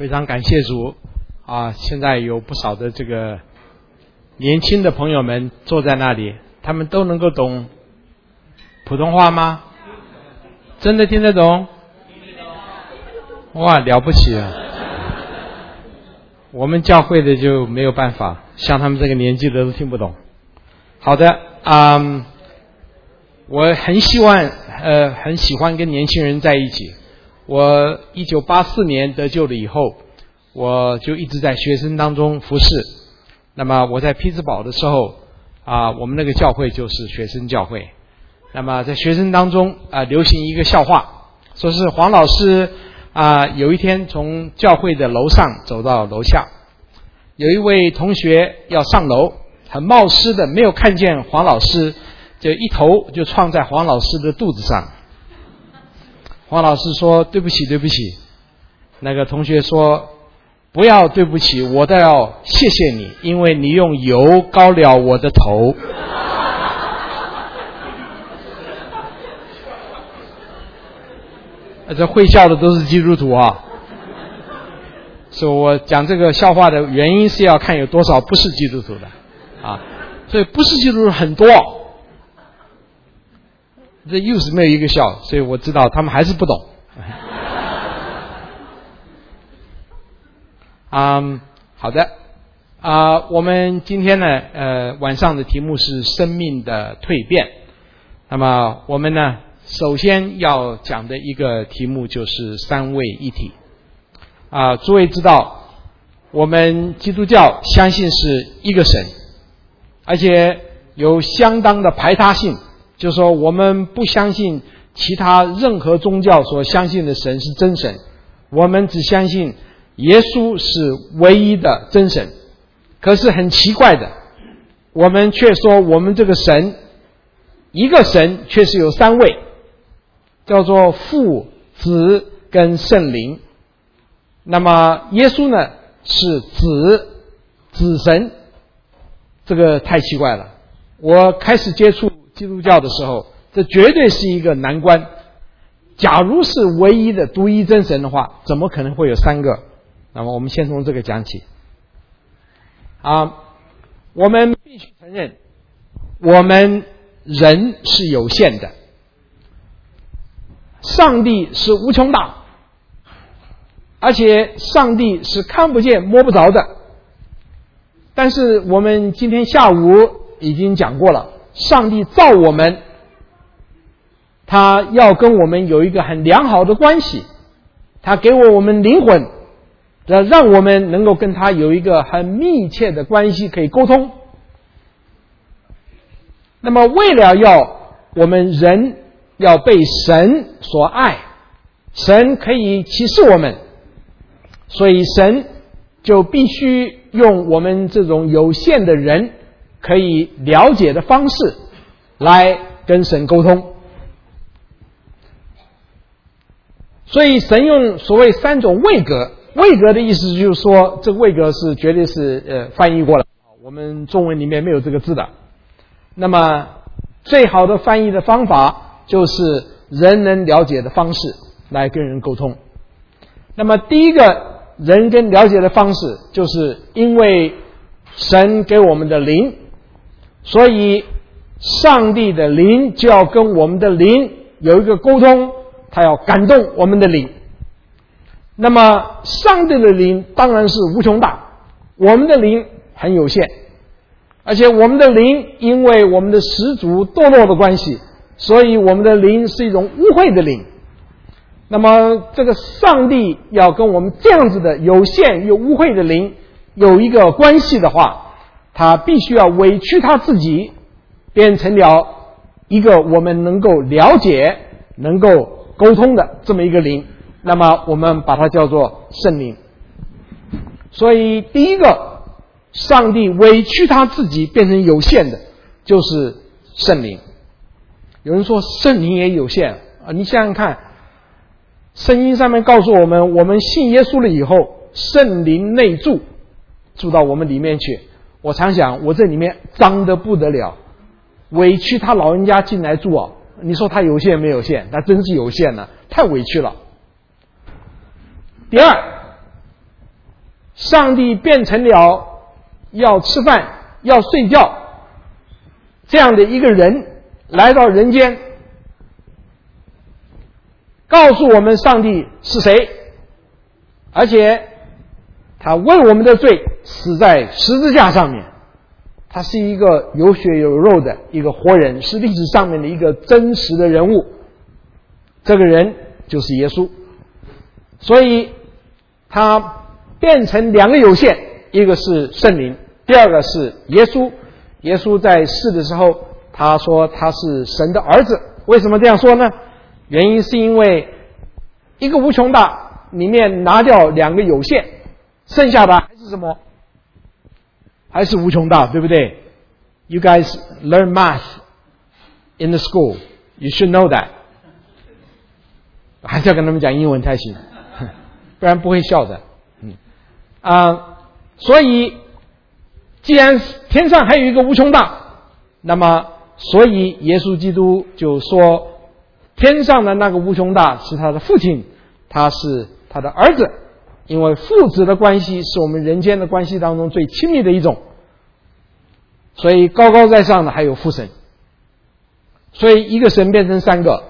非常感谢主啊！现在有不少的这个年轻的朋友们坐在那里，他们都能够懂普通话吗？真的听得懂？哇，了不起啊！我们教会的就没有办法，像他们这个年纪的都听不懂。好的，我很喜欢跟年轻人在一起。我1984年得救了以后，我就一直在学生当中服侍。那么我在匹兹堡的时候我们那个教会就是学生教会。那么在学生当中流行一个笑话，说是黄老师有一天从教会的楼上走到楼下，有一位同学要上楼，很冒失的没有看见黄老师，就一头就撞在黄老师的肚子上。黄老师说对不起对不起，那个同学说不要对不起，我倒要谢谢你，因为你用油膏了我的头。这会笑的都是基督徒啊。所以我讲这个笑话的原因是要看有多少不是基督徒的所以不是基督徒很多，这又是没有一个笑，所以我知道他们还是不懂。好的我们今天呢晚上的题目是生命的蜕变。那么我们呢首先要讲的一个题目就是三位一体诸位知道我们基督教相信是一个神，而且有相当的排他性，就是说我们不相信其他任何宗教所相信的神是真神，我们只相信耶稣是唯一的真神。可是很奇怪的，我们却说我们这个神，一个神却是有三位，叫做父、子跟圣灵。那么耶稣呢是子神，这个太奇怪了。我开始接触基督教的时候，这绝对是一个难关。假如是唯一的独一真神的话，怎么可能会有三个？那么我们先从这个讲起我们必须承认我们人是有限的，上帝是无穷大，而且上帝是看不见摸不着的。但是我们今天下午已经讲过了，上帝造我们，他要跟我们有一个很良好的关系，他给我们灵魂，让我们能够跟他有一个很密切的关系可以沟通。那么为了要我们人要被神所爱，神可以启示我们，所以神就必须用我们这种有限的人可以了解的方式来跟神沟通。所以神用所谓三种位格，位格的意思就是说，这个位格是绝对是翻译过来，我们中文里面没有这个字的。那么最好的翻译的方法就是人能了解的方式来跟人沟通。那么第一个人跟了解的方式，就是因为神给我们的灵，所以上帝的灵就要跟我们的灵有一个沟通，他要感动我们的灵。那么上帝的灵当然是无穷大，我们的灵很有限，而且我们的灵因为我们的始祖堕落的关系，所以我们的灵是一种污秽的灵。那么这个上帝要跟我们这样子的有限又污秽的灵有一个关系的话，他必须要委屈他自己，变成了一个我们能够了解能够沟通的这么一个灵，那么我们把它叫做圣灵。所以第一个上帝委屈他自己变成有限的就是圣灵。有人说圣灵也有限你想想看，圣经上面告诉我们，我们信耶稣了以后，圣灵内住到我们里面去。我常想我这里面脏得不得了，委屈他老人家进来住你说他有限没有限？他真是有限了，太委屈了。第二， 上帝变成了要吃饭、要睡觉这样的一个人来到人间，告诉我们上帝是谁，而且他为我们的罪死在十字架上面，他是一个有血有肉的一个活人，是历史上面的一个真实的人物，这个人就是耶稣。所以他变成两个有限，一个是圣灵，第二个是耶稣。耶稣在世的时候，他说他是神的儿子。为什么这样说呢？原因是因为一个无穷大里面拿掉两个有限，剩下的还是什么？还是无穷大，对不对？ You guys learn math in the school. You should know that. 还是要跟他们讲英文才行，不然不会笑的。所以既然天上还有一个无穷大，那么所以耶稣基督就说天上的那个无穷大是他的父亲，他是他的儿子，因为父子的关系是我们人间的关系当中最亲密的一种，所以高高在上的还有父神，所以一个神变成三个，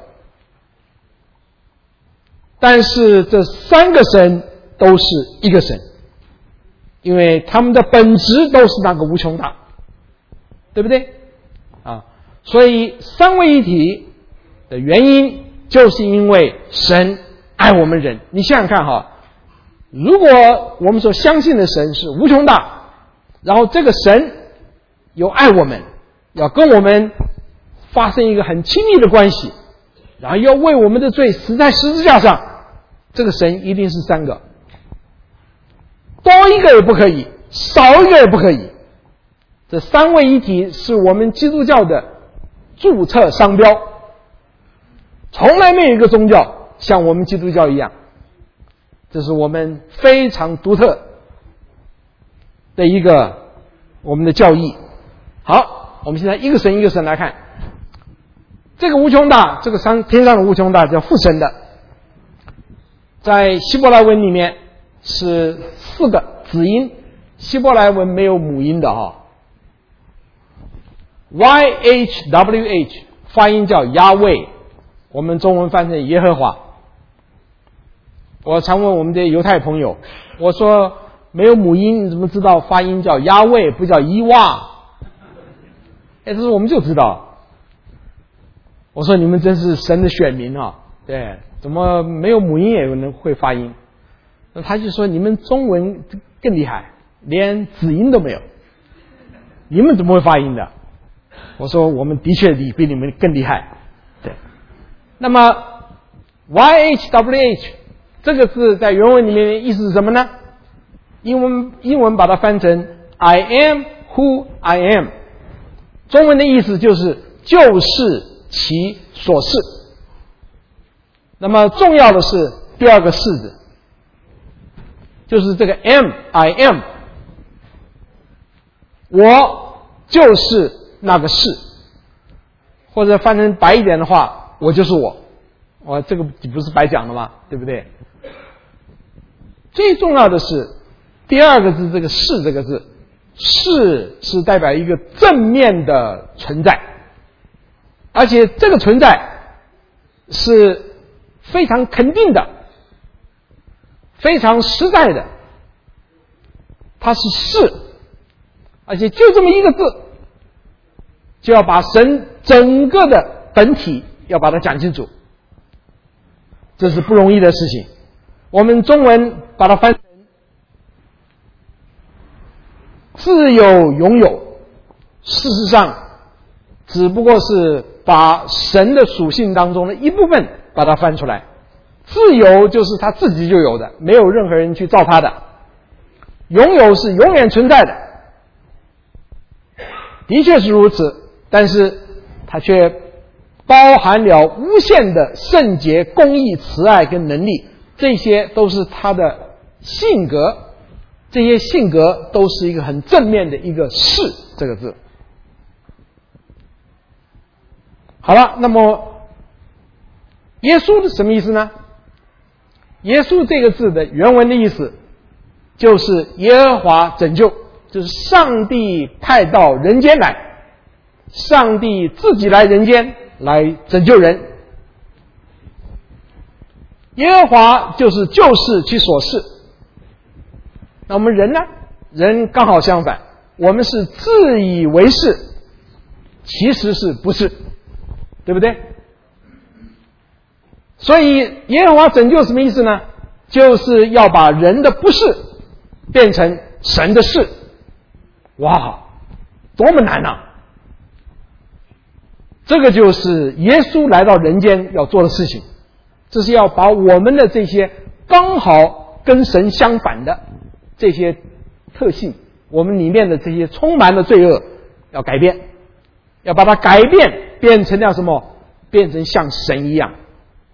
但是这三个神都是一个神，因为他们的本质都是那个无穷大，对不对？所以三位一体的原因就是因为神爱我们人。你想想看哈，如果我们所相信的神是无穷大，然后这个神有爱我们，要跟我们发生一个很亲密的关系，然后要为我们的罪死在十字架上，这个神一定是三个，多一个也不可以，少一个也不可以。这三位一体是我们基督教的注册商标，从来没有一个宗教像我们基督教一样，这是我们非常独特的一个我们的教义。好，我们现在一个神一个神来看，这个无穷大，这个天上的无穷大叫父神的，在希伯来文里面是四个子音，希伯来文没有母音的YHWH 发音叫亚卫，我们中文翻成耶和华。我常问我们的犹太朋友，我说没有母音你怎么知道发音叫亚卫不叫伊娃？这是我们就知道。我说你们真是神的选民啊，对，怎么没有母音也能会发音？那他就说你们中文更厉害，连子音都没有，你们怎么会发音的？我说我们的确比你们更厉害。对，那么 YHWH 这个字在原文里面的意思是什么呢？英文把它翻成 I am who I am， 中文的意思就是就是其所是。那么重要的是第二个是字，就是这个 I am， 我就是那个是，或者翻成白一点的话，我就是我这个不是白讲的吗？对不对？最重要的是第二个字，这个是这个字，是代表一个正面的存在，而且这个存在是非常肯定的，非常实在的，它是，而且就这么一个字，就要把神整个的本体要把它讲清楚，这是不容易的事情。我们中文把它翻成自有拥有，事实上只不过是把神的属性当中的一部分把它翻出来。自由就是他自己就有的，没有任何人去造他的。拥有是永远存在的，的确是如此，但是它却包含了无限的圣洁、公义、慈爱跟能力，这些都是他的性格，这些性格都是一个很正面的一个是这个字。好了，那么耶稣是什么意思呢？耶稣这个字的原文的意思就是耶和华拯救，就是上帝派到人间来，上帝自己来人间来拯救人。耶和华就是救世其所是。那我们人呢？人刚好相反，我们是自以为是，其实是不是，对不对？所以耶和华拯救什么意思呢？就是要把人的不是变成神的是。哇，多么难啊！这个就是耶稣来到人间要做的事情，这是要把我们的这些刚好跟神相反的这些特性，我们里面的这些充满了罪恶要改变，要把它改变变成了什么？变成像神一样。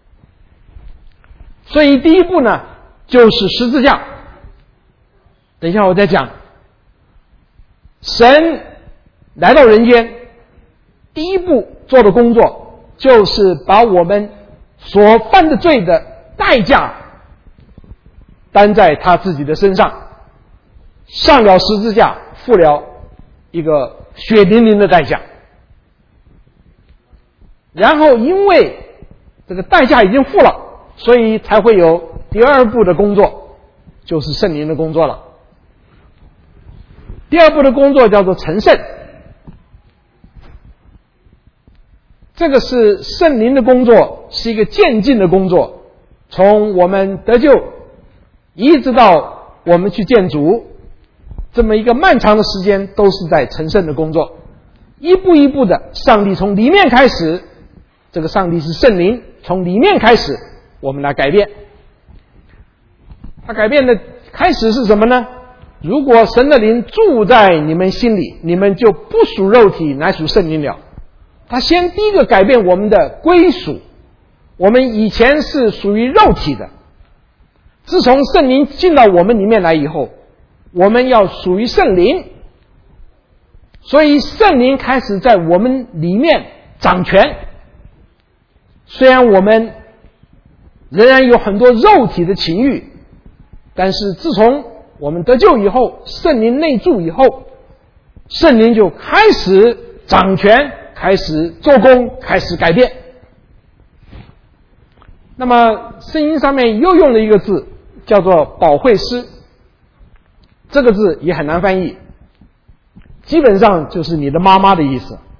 所以第一步呢，就是十字架。等一下我再讲。神来到人间，第一步做的工作就是把我们所犯的罪的代价担在他自己的身上，上了十字架，付了一个血淋淋的代价。然后因为这个代价已经付了，所以才会有第二步的工作，就是圣灵的工作了。第二步的工作叫做成圣，这个是圣灵的工作，是一个渐进的工作，从我们得救一直到我们去见主，这么一个漫长的时间都是在成圣的工作，一步一步的，上帝从里面开始，这个上帝是圣灵，从里面开始我们来改变。他改变的开始是什么呢？如果神的灵住在你们心里，你们就不属肉体，乃属圣灵了。他先第一个改变我们的归属，我们以前是属于肉体的，自从圣灵进到我们里面来以后，我们要属于圣灵，所以圣灵开始在我们里面掌权。虽然我们仍然有很多肉体的情欲，但是自从我们得救以后，圣灵内住以后，圣灵就开始掌权，开始做工，开始改变。那么圣经上面又用了一个字叫做保惠师，这个字也很难翻译，基本上就是你的妈妈的意思。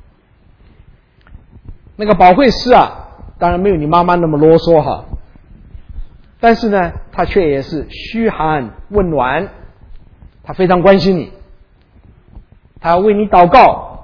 那个保惠师啊，当然没有你妈妈那么啰嗦哈，但是呢他却也是嘘寒问暖，他非常关心你，他为你祷告，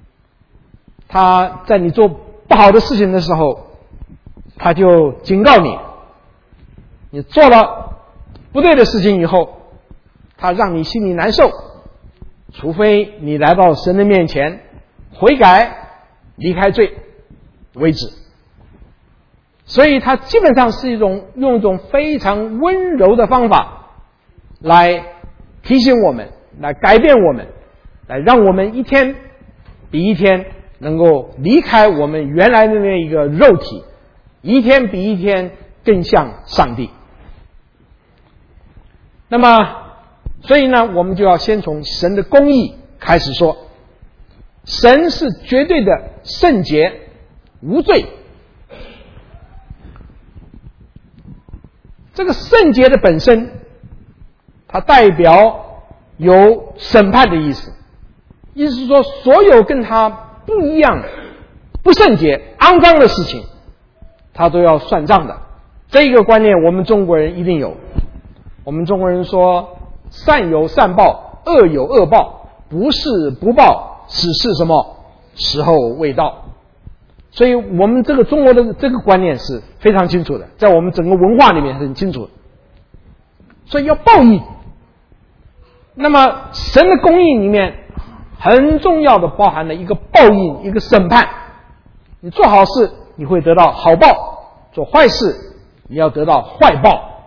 他在你做不好的事情的时候，他就警告你，你做了不对的事情以后，他让你心里难受，除非你来到神的面前悔改离开罪为止。所以他基本上是用一种非常温柔的方法来提醒我们，来改变我们，来让我们一天比一天能够离开我们原来的那一个肉体，一天比一天更像上帝。那么所以呢，我们就要先从神的公义开始说。神是绝对的圣洁无罪，这个圣洁的本身它代表有审判的意思，意思是说所有跟他不一样不圣洁肮脏的事情他都要算账的。这个观念我们中国人一定有，我们中国人说善有善报，恶有恶报，不是不报，只是什么时候未到。所以我们这个中国的这个观念是非常清楚的，在我们整个文化里面是很清楚的，所以要报应。那么神的公义里面很重要的包含了一个报应，一个审判。你做好事你会得到好报，做坏事你要得到坏报，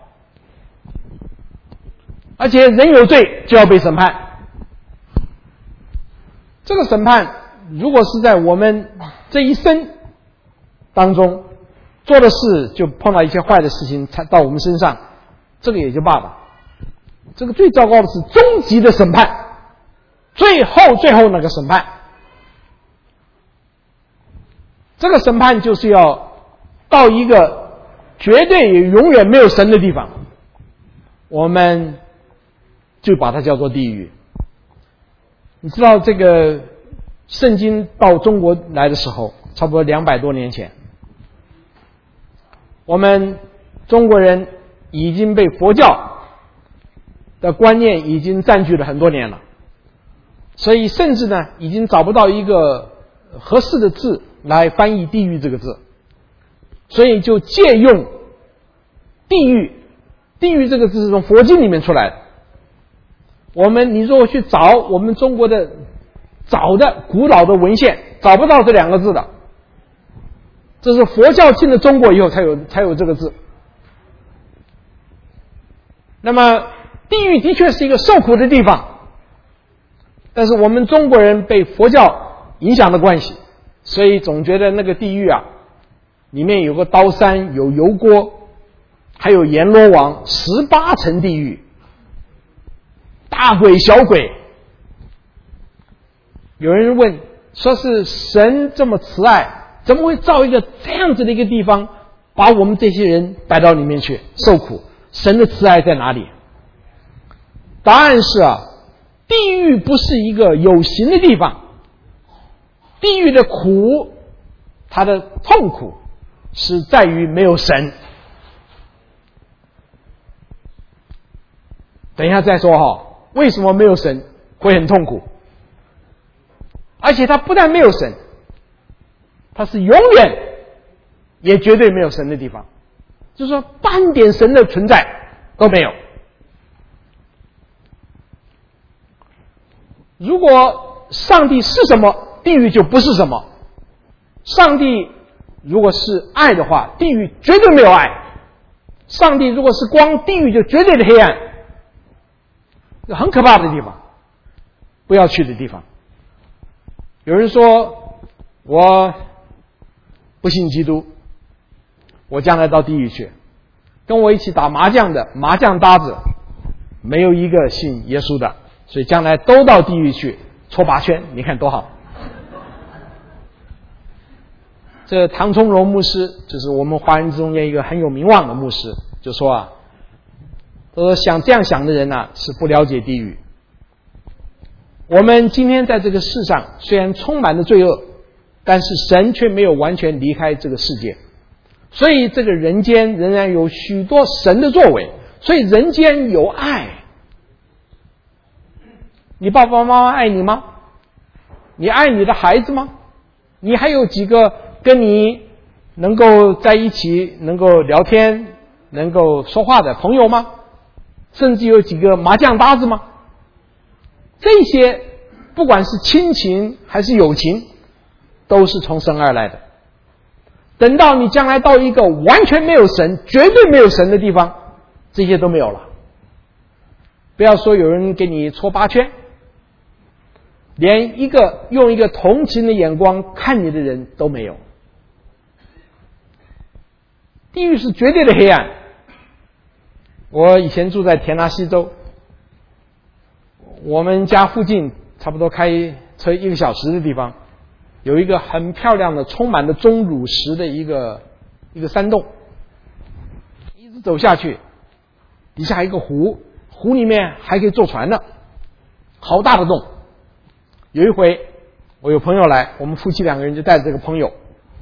而且人有罪就要被审判。这个审判如果是在我们这一生当中做的事就碰到一些坏的事情才到我们身上，这个也就罢了。 这个最糟糕的是终极的审判，最后那个审判。这个审判就是要到一个绝对也永远没有神的地方，我们就把它叫做地狱。你知道这个圣经到中国来的时候，差不多200多年前，我们中国人已经被佛教的观念已经占据了很多年了，所以甚至呢已经找不到一个合适的字来翻译地狱这个字，所以就借用地狱。地狱这个字是从佛经里面出来的。你如果去找我们中国的早的古老的文献，找不到这2个字的，这是佛教进了中国以后才有这个字。那么地狱的确是一个受苦的地方，但是我们中国人被佛教影响的关系，所以总觉得那个地狱啊，里面有个刀山，有油锅，还有阎罗王，18层地狱，大鬼小鬼。有人问说，是神这么慈爱，怎么会造一个这样子的一个地方，把我们这些人摆到里面去受苦？神的慈爱在哪里？答案是地狱不是一个有形的地方，地狱的苦，它的痛苦是在于没有神。等一下再说为什么没有神会很痛苦？而且它不但没有神，它是永远也绝对没有神的地方，就是说半点神的存在都没有。如果上帝是什么，地狱就不是什么。上帝如果是爱的话，地狱绝对没有爱。上帝如果是光，地狱就绝对的黑暗，很可怕的地方，不要去的地方。有人说我不信基督，我将来到地狱去。跟我一起打麻将的麻将搭子没有一个信耶稣的，所以将来都到地狱去搓八圈，你看多好。这唐崇荣牧师就是我们华人中间一个很有名望的牧师，就说他说想这样想的人是不了解地狱。我们今天在这个世上虽然充满了罪恶，但是神却没有完全离开这个世界，所以这个人间仍然有许多神的作为，所以人间有爱。你爸爸妈妈爱你吗？你爱你的孩子吗？你还有几个跟你能够在一起能够聊天能够说话的朋友吗？甚至有几个麻将搭子吗？这些不管是亲情还是友情，都是从神而来的。等到你将来到一个完全没有神，绝对没有神的地方，这些都没有了。不要说有人给你搓八圈，连用一个同情的眼光看你的人都没有。地狱是绝对的黑暗。我以前住在田纳西州，我们家附近差不多开车1个小时的地方，有一个很漂亮的充满了钟乳石的一个山洞，一直走下去，底下还有一个湖，湖里面还可以坐船呢，好大的洞。有一回我有朋友来，我们夫妻2个人就带着这个朋友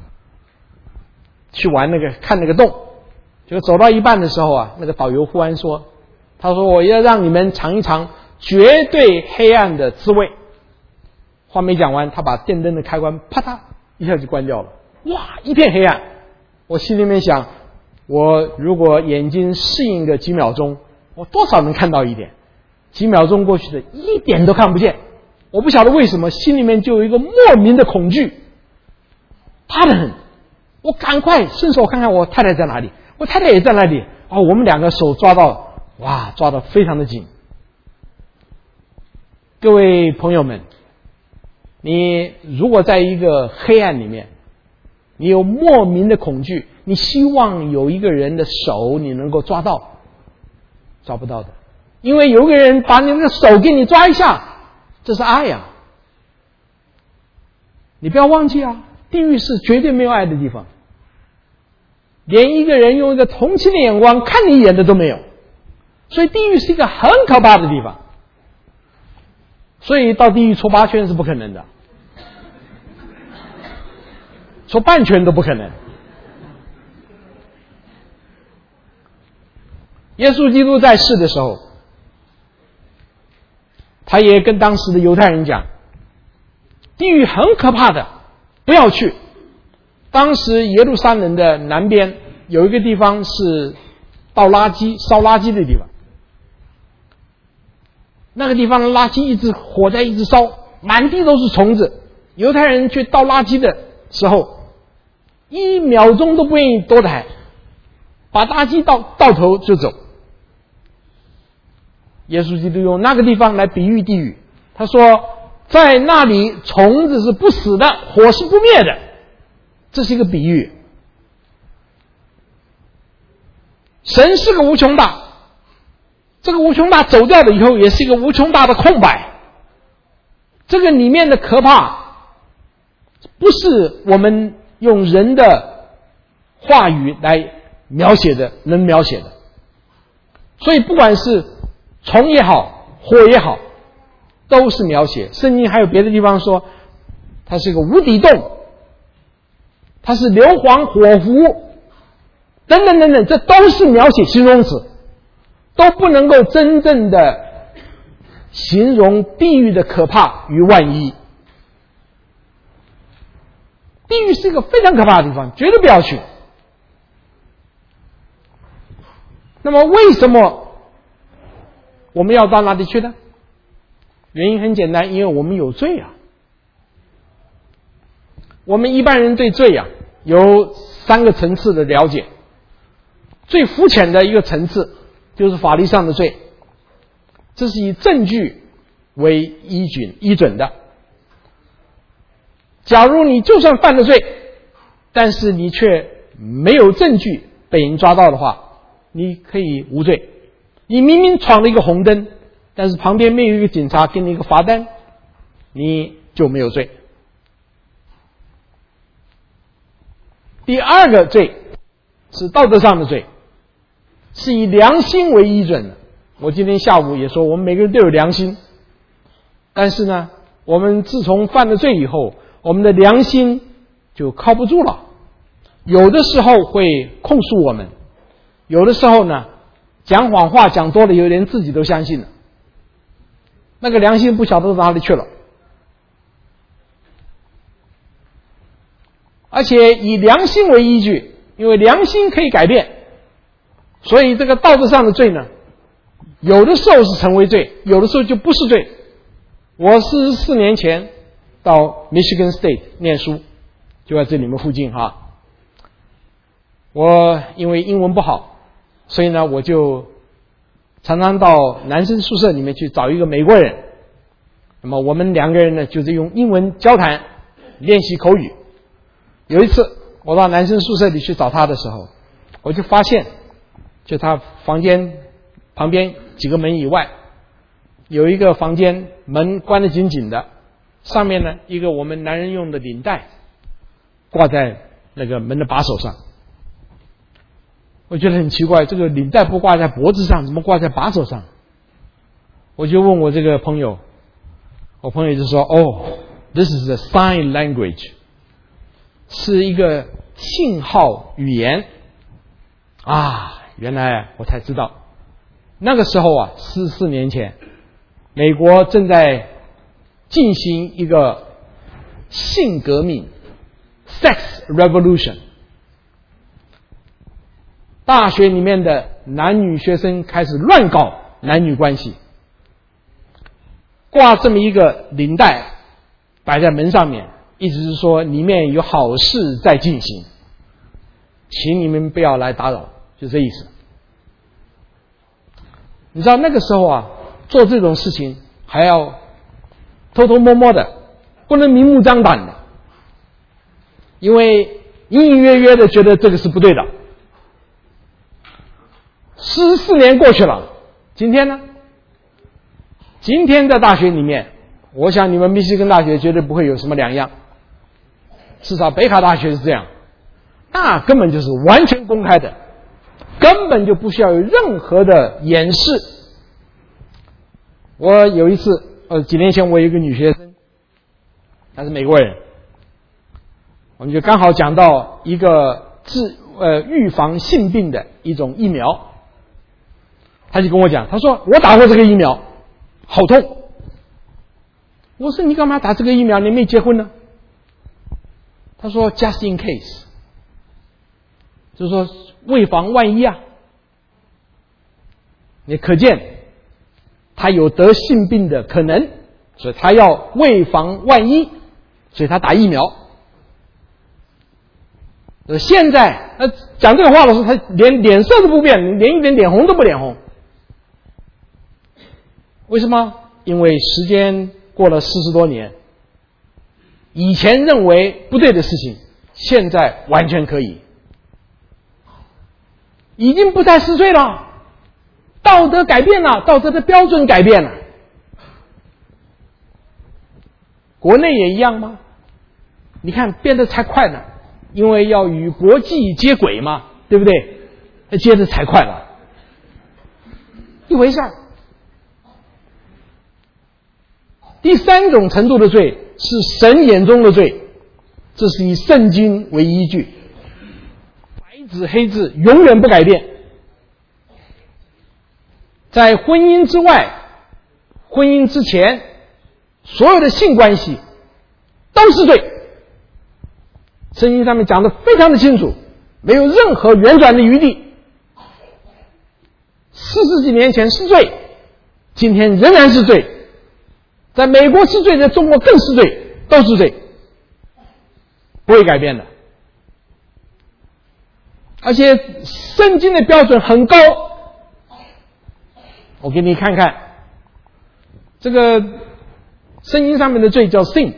去玩看那个洞，就走到一半的时候那个导游忽然说，他说我要让你们尝一尝绝对黑暗的滋味。话没讲完，他把电灯的开关啪嗒一下就关掉了，哇，一片黑暗。我心里面想，我如果眼睛适应个几秒钟，我多少能看到一点。几秒钟过去的一点都看不见，我不晓得为什么心里面就有一个莫名的恐惧，怕得很。我赶快伸手看看我太太在哪里，我太太也在那里，我们2个手抓得非常的紧。各位朋友们，你如果在一个黑暗里面，你有莫名的恐惧，你希望有一个人的手你能够抓到，抓不到的。 因为有个人把你的手给你抓一下，这是爱呀。你不要忘记啊，地狱是绝对没有爱的地方，连一个人用一个同情的眼光看你一眼的都没有，所以地狱是一个很可怕的地方，所以到地狱搓8圈是不可能的，搓半圈都不可能。耶稣基督在世的时候，他也跟当时的犹太人讲，地狱很可怕的，不要去。当时耶路撒冷的南边有一个地方是倒垃圾、烧垃圾的地方，那个地方的垃圾一直火在一直烧，满地都是虫子。犹太人去倒垃圾的时候，1秒钟都不愿意多待，把垃圾倒头就走。耶稣基督用那个地方来比喻地狱，他说在那里虫子是不死的，火是不灭的，这是一个比喻。神是个无穷大，这个无穷大走掉了以后也是一个无穷大的空白，这个里面的可怕不是我们用人的话语来描写的能描写的。所以不管是虫也好，火也好，都是描写。圣经还有别的地方说它是一个无底洞，它是硫磺火湖等等等等，这都是描写形容词，都不能够真正的形容地狱的可怕与万一。地狱是一个非常可怕的地方，绝对不要去。那么为什么我们要到那里去呢？原因很简单，因为我们有罪啊。我们一般人对罪啊有3个层次的了解。最肤浅的一个层次就是法律上的罪，这是以证据为依准的。假如你就算犯了罪，但是你却没有证据被人抓到的话，你可以无罪。你明明闯了一个红灯，但是旁边没有一个警察给你一个罚单，你就没有罪。第2个罪是道德上的罪，是以良心为依准的。我今天下午也说，我们每个人都有良心，但是呢，我们自从犯了罪以后，我们的良心就靠不住了，有的时候会控诉我们，有的时候呢讲谎话讲多了，有连自己都相信了，那个良心不晓得到哪里去了。而且以良心为依据，因为良心可以改变，所以这个道德上的罪呢，有的时候是成为罪，有的时候就不是罪。我44年前到 Michigan State 念书，就在这里面附近哈。我因为英文不好，所以呢我就常常到男生宿舍里面去找一个美国人，那么我们2个人呢就是用英文交谈练习口语。有一次我到男生宿舍里去找他的时候，我就发现就他房间旁边几个门以外有一个房间门关得紧紧的，上面呢一个我们男人用的领带挂在那个门的把手上。我觉得很奇怪，这个领带不挂在脖子上，怎么挂在把手上？我就问我这个朋友，我朋友就说this is a sign language， 是一个信号语言啊。原来我才知道，那个时候啊44年前，美国正在进行一个性革命 sex revolution， 大学里面的男女学生开始乱搞男女关系，挂这么一个领带摆在门上面，意思是说里面有好事在进行，请你们不要来打扰，就这意思。你知道那个时候啊做这种事情还要偷偷摸摸的，不能明目张胆的，因为隐隐约约的觉得这个是不对的。14年过去了，今天呢今天在大学里面，我想你们密西根大学绝对不会有什么两样，至少北卡大学是这样，那根本就是完全公开的，根本就不需要有任何的掩饰。我有一次几年前我有一个女学生，她是美国人，我们就刚好讲到一个预防性病的一种疫苗，她就跟我讲，她说我打过这个疫苗，好痛。我说你干嘛打这个疫苗？你没结婚呢？她说 just in case， 就是说为防万一啊。你可见他有得性病的可能，所以他要为防万一，所以他打疫苗。现在讲这个话的时候，他连脸色都不变，连一点脸红都不脸红。为什么？因为时间过了40多年，以前认为不对的事情，现在完全可以，已经不再是罪了。道德改变了，道德的标准改变了。国内也一样吗？你看变得才快呢，因为要与国际接轨嘛，对不对？接得才快了，一回事儿。第三种程度的罪是神眼中的罪，这是以圣经为依据，白纸黑字，永远不改变。在婚姻之外，婚姻之前，所有的性关系都是罪。圣经上面讲得非常的清楚，没有任何圆转的余地。40几年前是罪，今天仍然是罪。在美国是罪，在中国更是罪，都是罪，不会改变的。而且圣经的标准很高。我给你看看，这个圣经上面的罪叫 sin，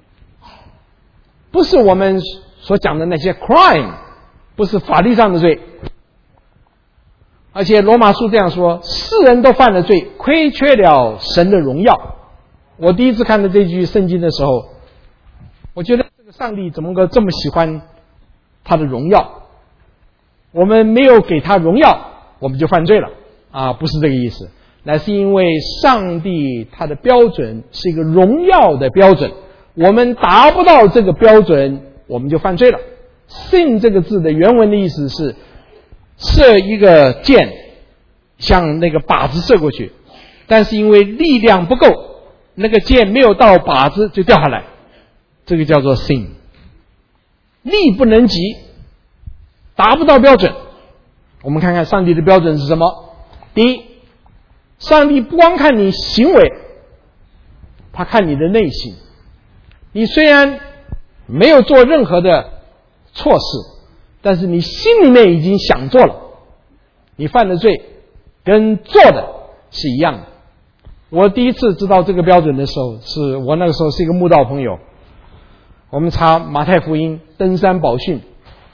不是我们所讲的那些 crime， 不是法律上的罪。而且罗马书这样说，世人都犯了罪，亏缺了神的荣耀。我第一次看到这句圣经的时候，我觉得这个上帝怎么个这么喜欢他的荣耀，我们没有给他荣耀，我们就犯罪了啊，不是这个意思，乃是因为上帝他的标准是一个荣耀的标准，我们达不到这个标准，我们就犯罪了。sin 这个字的原文的意思是射一个箭向那个靶子射过去，但是因为力量不够，那个箭没有到靶子就掉下来，这个叫做 sin， 力不能及，达不到标准。我们看看上帝的标准是什么。第一，上帝不光看你行为，他看你的内心。你虽然没有做任何的错事，但是你心里面已经想做了，你犯的罪跟做的是一样的。我第一次知道这个标准的时候，是我那个时候是一个慕道朋友，我们查马太福音登山宝训，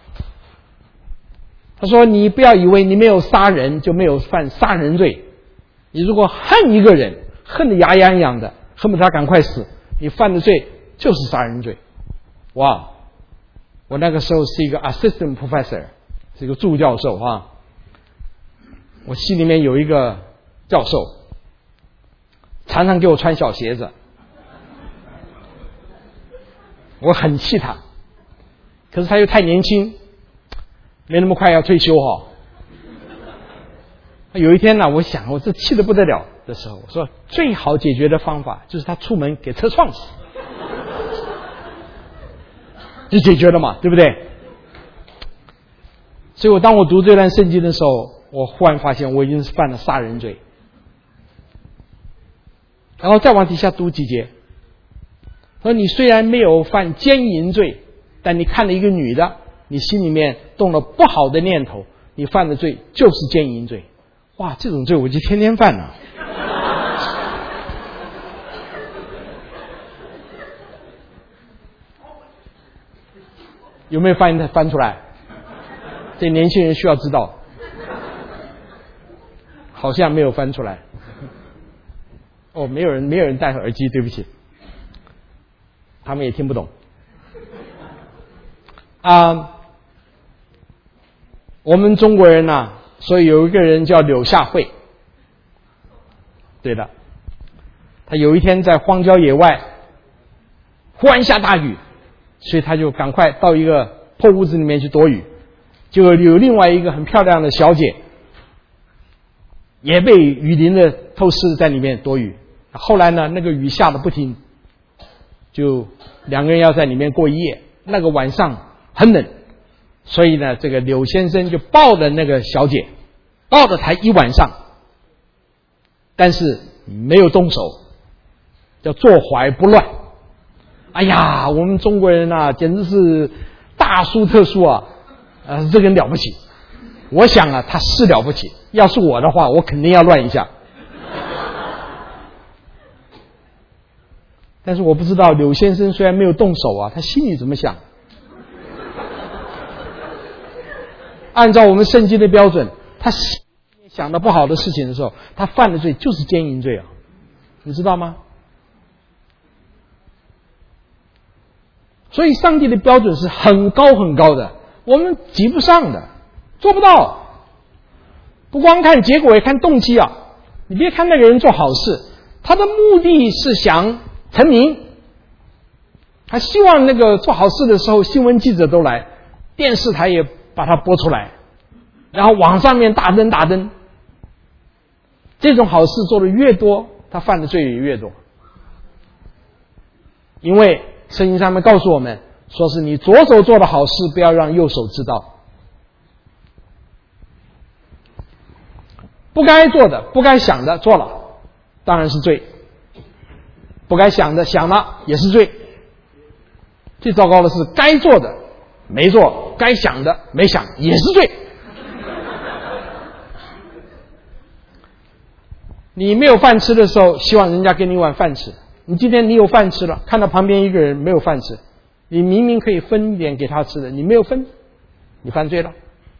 他说你不要以为你没有杀人就没有犯杀人罪，你如果恨一个人恨得牙痒痒的，恨不得他赶快死，你犯的罪就是杀人罪。哇，我那个时候是一个 assistant professor， 是一个助教授啊，我心里面有一个教授常常给我穿小鞋子，我很气他，可是他又太年轻，没那么快要退休哈。有一天呢，我想我这气得不得了的时候，我说最好解决的方法就是他出门给车撞死，就解决了嘛，对不对？所以当我读这段圣经的时候，我忽然发现我已经是犯了杀人罪。然后再往底下读几节，说你虽然没有犯奸淫罪，但你看了一个女的，你心里面动了不好的念头，你犯的罪就是奸淫罪。哇，这种罪我就天天犯了。有没有翻出来？这年轻人需要知道。好像没有翻出来。 哦，没有人戴耳机，对不起，他们也听不懂。我们中国人呢，所以有一个人叫柳下惠，对的，他有一天在荒郊野外，忽然下大雨，所以他就赶快到一个破屋子里面去躲雨，就有另外一个很漂亮的小姐，也被雨淋的透湿在里面躲雨。后来呢，那个雨下得不停，就两个人要在里面过一夜。那个晚上很冷，所以呢，这个柳先生就抱着那个小姐，抱着她一晚上，但是没有动手，叫坐怀不乱。哎呀，我们中国人啊，简直是大书特书啊！这个人了不起。我想啊，他是了不起。要是我的话，我肯定要乱一下。但是我不知道柳先生虽然没有动手啊，他心里怎么想？按照我们圣经的标准，他心里想的不好的事情的时候，他犯的罪就是奸淫罪啊，你知道吗？所以上帝的标准是很高很高的，我们及不上的，做不到。不光看结果，也看动机啊！你别看那个人做好事，他的目的是想成名，他希望那个做好事的时候，新闻记者都来，电视台也把它播出来，然后网上面大登。这种好事做的越多，他犯的罪也越多。因为圣经上面告诉我们，说是你左手做的好事，不要让右手知道。不该做的、不该想的做了，当然是罪；不该想的想了也是罪。最糟糕的是，该做的没做，该想的没想，也是罪。你没有饭吃的时候，希望人家给你一碗饭吃。你今天你有饭吃了，看到旁边一个人没有饭吃，你明明可以分一点给他吃的，你没有分，你犯罪了。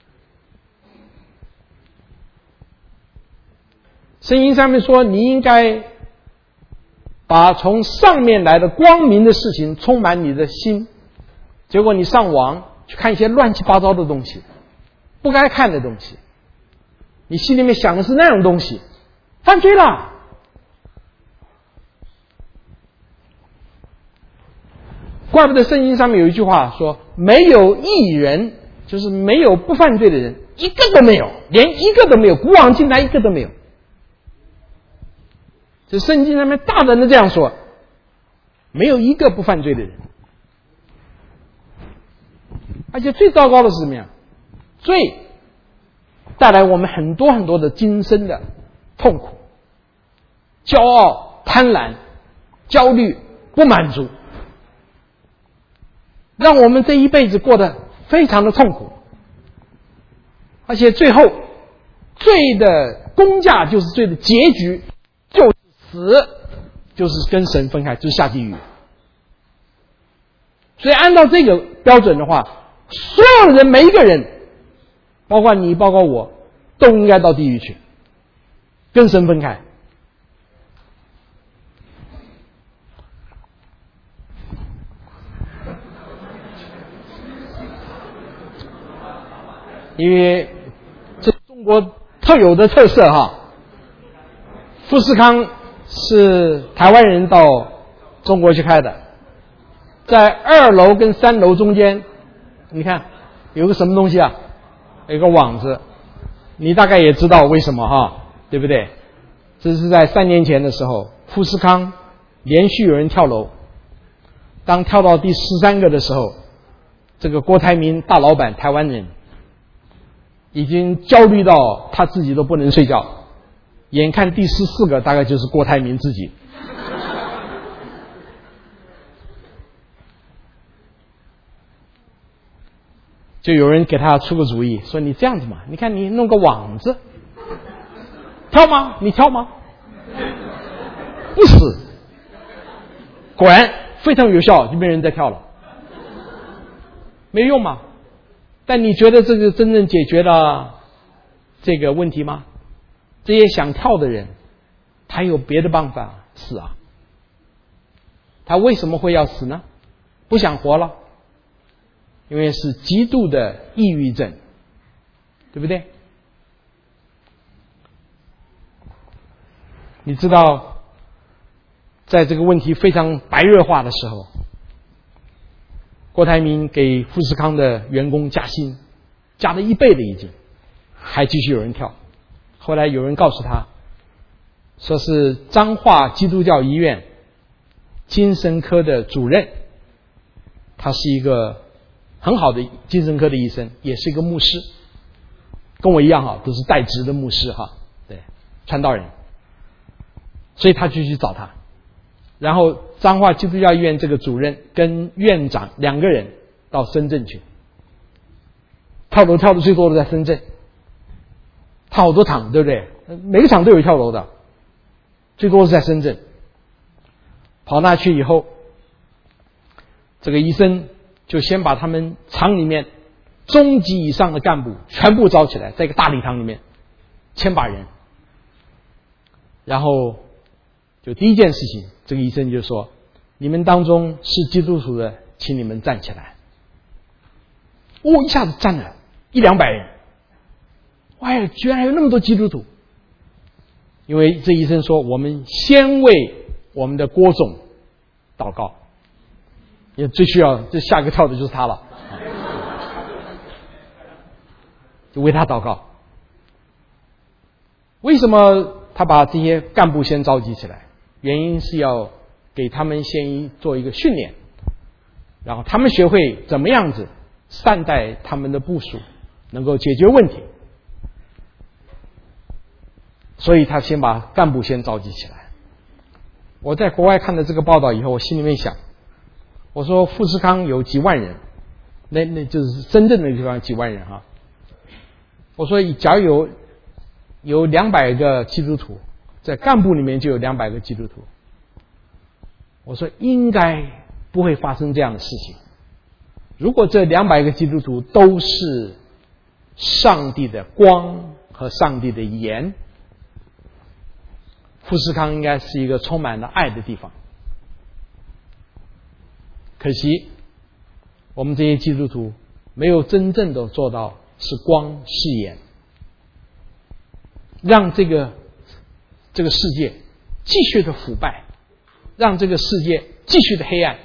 圣经上面说，你应该把从上面来的光明的事情充满你的心，结果你上网去看一些乱七八糟的东西，不该看的东西，你心里面想的是那种东西，犯罪了。怪不得圣经上面有一句话说，没有义人，就是没有不犯罪的人，一个都没有，连一个都没有，古往今来一个都没有。这圣经上面大胆的这样说，没有一个不犯罪的人。而且最糟糕的是什么呀？罪带来我们很多很多的今生的痛苦，骄傲、贪婪、焦虑、不满足，让我们这一辈子过得非常的痛苦。而且最后罪的工价就是罪的结局，就是死，就是跟神分开，就是下地狱。所以按照这个标准的话，所有人每一个人，包括你包括我，都应该到地狱去，跟神分开。因为这中国特有的特色哈，富士康是台湾人到中国去开的，在2楼跟3楼中间，你看有个什么东西啊？有个网子，你大概也知道为什么哈，对不对？这是在3年前的时候，富士康连续有人跳楼，当跳到第13个的时候，这个郭台铭大老板台湾人已经焦虑到他自己都不能睡觉，眼看第14个大概就是郭台铭自己。就有人给他出个主意，说你这样子嘛，你看你弄个网子，跳吗？你跳吗？不死，果然非常有效，就没人再跳了，没用嘛。但你觉得这个真正解决了这个问题吗？这些想跳的人，他有别的办法， 死啊。他为什么会要死呢？不想活了，因为是极度的抑郁症，对不对？你知道，在这个问题非常白热化的时候，郭台铭给富士康的员工加薪，加了1倍了已经，还继续有人跳。后来有人告诉他，说是彰化基督教医院精神科的主任，他是一个很好的精神科的医生，也是一个牧师，跟我一样哈，都是代职的牧师哈，对，传道人。所以他就去找他，然后彰化基督教医院这个主任跟院长2个人到深圳去跳楼，跳的最多的在深圳，他好多场，对不对？每个场都有跳楼的，最多是在深圳。跑那去以后，这个医生就先把他们厂里面中级以上的干部全部招起来，在一个大礼堂里面，1000把人，然后就第一件事情，这个医生就说：你们当中是基督徒的，请你们站起来。一下子站了100-200人，哇，居然还有那么多基督徒！因为这医生说，我们先为我们的郭总祷告，因为最需要，这下个跳的就是他了，就为他祷告。为什么他把这些干部先召集起来？原因是要给他们先做一个训练，然后他们学会怎么样子善待他们的部属，能够解决问题。所以他先把干部先召集起来。我在国外看了这个报道以后，我心里面想，我说富士康有几万人，那就是深圳的地方几万人哈。我说假如有200个基督徒，在干部里面就有200个基督徒，我说应该不会发生这样的事情。如果这200个基督徒都是上帝的光和上帝的盐，富士康应该是一个充满了爱的地方。可惜我们这些基督徒没有真正的做到是光是盐，让这个世界继续的腐败，让这个世界继续的黑暗。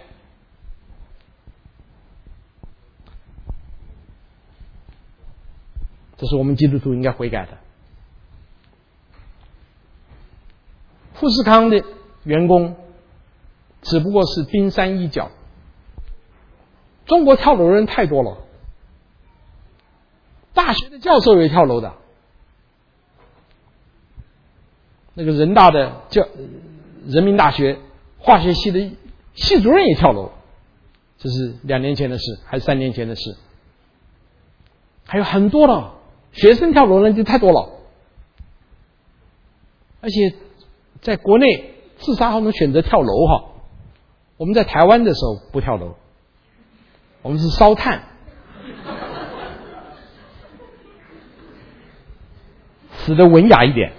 这是我们基督徒应该悔改的。富士康的员工只不过是冰山一角，中国跳楼人太多了，大学的教授也跳楼的，那个人大的人民大学化学系的系主任也跳楼，这是2年前的事还是3年前的事，还有很多了，学生跳楼人就太多了。而且在国内自杀后能选择跳楼哈，我们在台湾的时候不跳楼，我们是烧炭，死得文雅一点。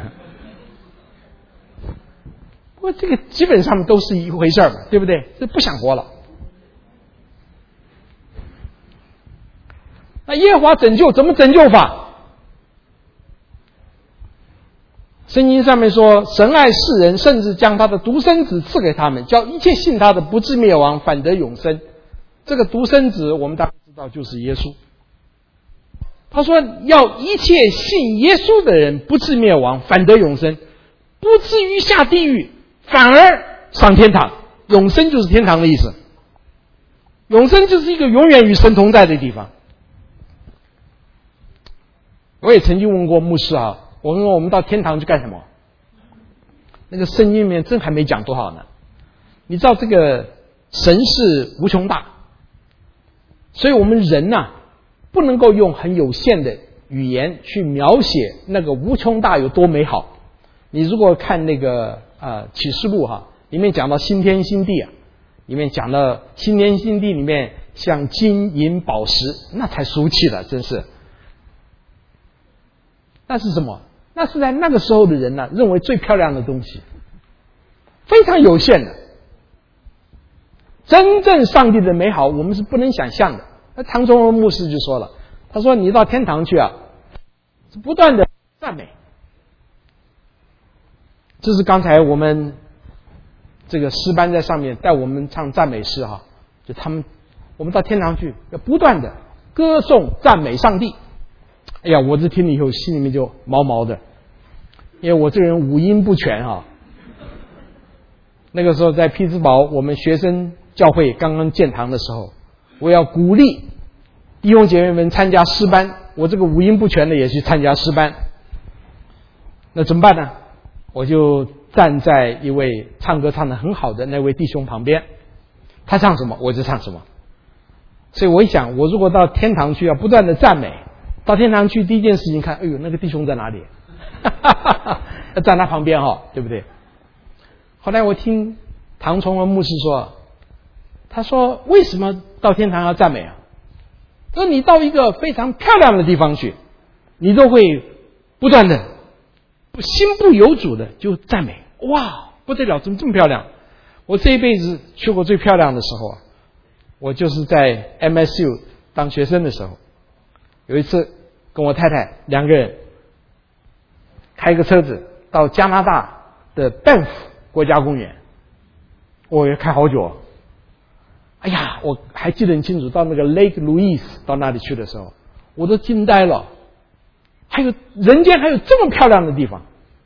不过这个基本上都是一回事嘛，对不对？这不想活了。那耶和华拯救怎么拯救法？圣经上面说，神爱世人，甚至将他的独生子赐给他们，叫一切信他的不至灭亡，反得永生。这个独生子我们大家知道就是耶稣。他说要一切信耶稣的人不至灭亡，反得永生，不至于下地狱，反而上天堂。永生就是天堂的意思，永生就是一个永远与神同在的地方。我也曾经问过牧师啊，我说我们到天堂去干什么？那个圣经里面真还没讲多少呢。你知道这个神是无穷大，所以我们人不能够用很有限的语言去描写那个无穷大有多美好。你如果看那个启示录里面讲到新天新地里面讲到新天新地里面像金银宝石，那才俗气了，真是。那是什么？那是在那个时候的人认为最漂亮的东西。 非常有限的。真正上帝的美好，我们是不能想象的。那唐崇荣牧师就说了，他说：“你到天堂去啊，是不断的赞美。”这是刚才我们这个诗班在上面带我们唱赞美诗哈，就我们到天堂去要不断的歌颂赞美上帝。哎呀，我这听了以后心里面就毛毛的，因为我这个人五音不全哈。那个时候在匹兹堡，我们学生教会刚刚建堂的时候，我要鼓励弟兄姐妹们参加诗班，我这个五音不全的也去参加诗班。那怎么办呢？我就站在一位唱歌唱得很好的那位弟兄旁边，他唱什么我就唱什么。所以我一想，我如果到天堂去要不断的赞美，到天堂去第一件事情看，哎呦，那个弟兄在哪里？要站他旁边哈，对不对？后来我听唐崇文牧师说，他说为什么到天堂要赞美啊？他说你到一个非常漂亮的地方去，你都会不断的心不由主的就赞美，哇，不得了，怎么这么漂亮？我这一辈子去过最漂亮的时候啊，我就是在 MSU 当学生的时候，有一次跟我太太两个人开个车子到加拿大的班夫国家公园，我也开好久。哎呀，我还记得很清楚，到那个 Lake Louise 到那里去的时候，我都惊呆了。还有人间还有这么漂亮的地方，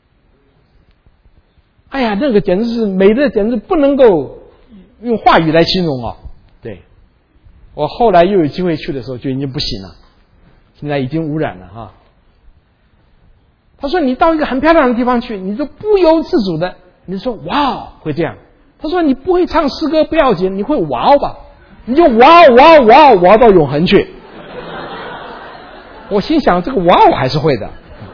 哎呀，那个简直是美的，简直不能够用话语来形容啊！对，我后来又有机会去的时候就已经不行了，现在已经污染了哈。他说你到一个很漂亮的地方去，你就不由自主的，你说哇会这样。他说你不会唱诗歌不要紧，你会哇哦吧？你就哇哦哇哦哇哦哇到永恒去。我心想这个哇哦还是会的。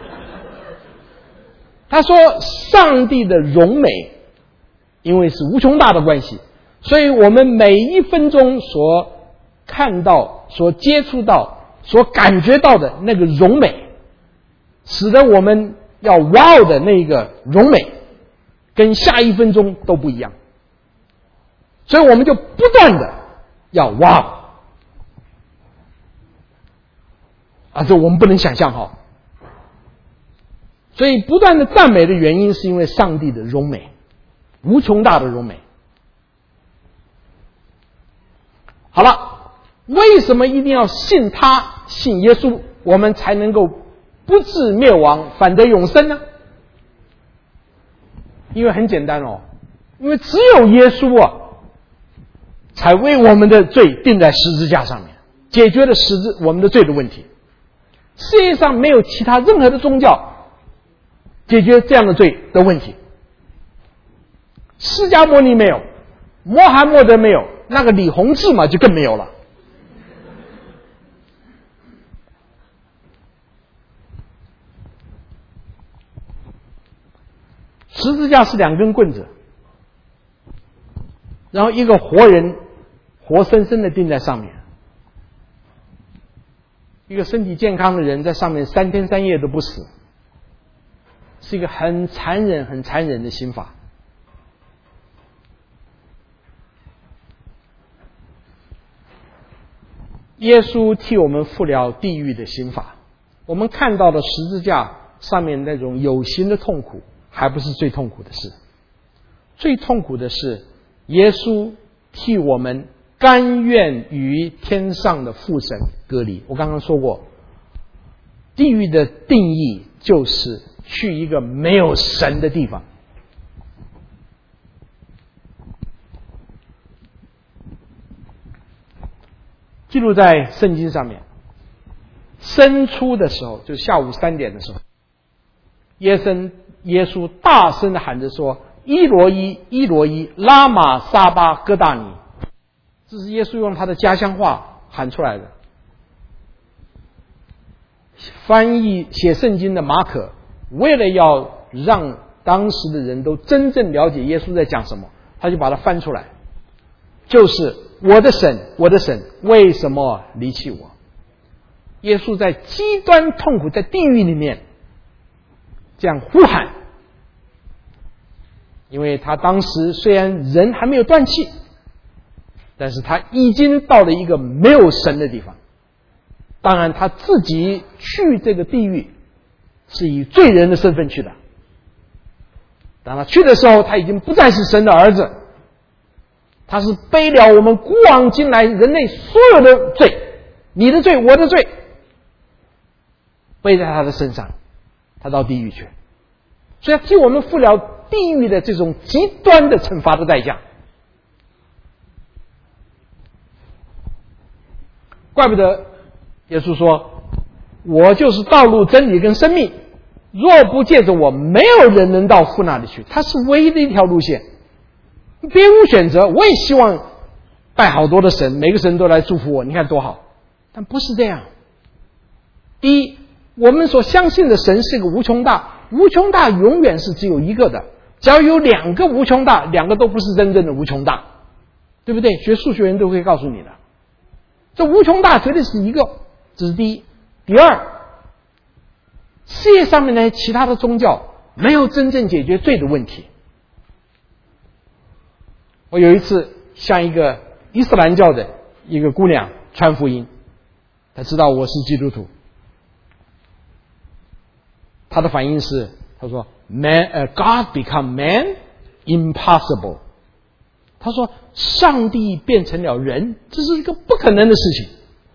他说上帝的荣美因为是无穷大的关系，所以我们每一分钟所看到所接触到所感觉到的那个荣美，使得我们要哇哦的那个荣美跟下一分钟都不一样，所以我们就不断的要哇哦啊，这我们不能想象哈。所以不断的赞美的原因是因为上帝的荣美，无穷大的荣美。好了，为什么一定要信他，信耶稣，我们才能够不至灭亡，反得永生呢？因为很简单哦，因为只有耶稣啊，才为我们的罪钉在十字架上面，解决了我们的罪的问题。世界上没有其他任何的宗教解决这样的罪的问题。释迦牟尼没有，穆罕默德没有，那个李洪志嘛就更没有了。十字架是两根棍子，然后一个活人活生生的钉在上面，一个身体健康的人在上面3天3夜都不死，是一个很残忍很残忍的刑罚。耶稣替我们付了地狱的刑罚，我们看到的十字架上面那种有形的痛苦还不是最痛苦的事，最痛苦的是耶稣替我们甘愿与天上的父神隔离。我刚刚说过，地狱的定义就是去一个没有神的地方。记录在圣经上面，申初的时候，就是下午3点的时候，耶稣大声的喊着说：伊罗伊伊罗伊拉玛撒巴哥大尼。这是耶稣用他的家乡话喊出来的。翻译写圣经的马可，为了要让当时的人都真正了解耶稣在讲什么，他就把它翻出来，就是我的神，我的神，为什么离弃我？耶稣在极端痛苦，在地狱里面这样呼喊， 因为他当时虽然人还没有断气，但是他已经到了一个没有神的地方。当然他自己去这个地狱是以罪人的身份去的，当他去的时候，他已经不再是神的儿子，他是背了我们古往今来人类所有的罪，你的罪我的罪，背在他的身上，他到地狱去，所以要替我们付了地狱的这种极端的惩罚的代价。怪不得耶稣说，我就是道路真理跟生命，若不借着我，没有人能到父那里去。他是唯一的一条路线，别无选择。我也希望拜好多的神，每个神都来祝福我，你看多好，但不是这样。第一，我们所相信的神是个无穷大，无穷大永远是只有一个的，只要有两个无穷大，两个都不是真正的无穷大，对不对？学数学人都会告诉你的，这无穷大绝对是一个，这是第一。第二，世界上面呢，其他的宗教没有真正解决罪的问题。我有一次向一个伊斯兰教的一个姑娘传福音，她知道我是基督徒，她的反应是，她说 God become man impossible， 她说上帝变成了人，这是一个不可能的事情。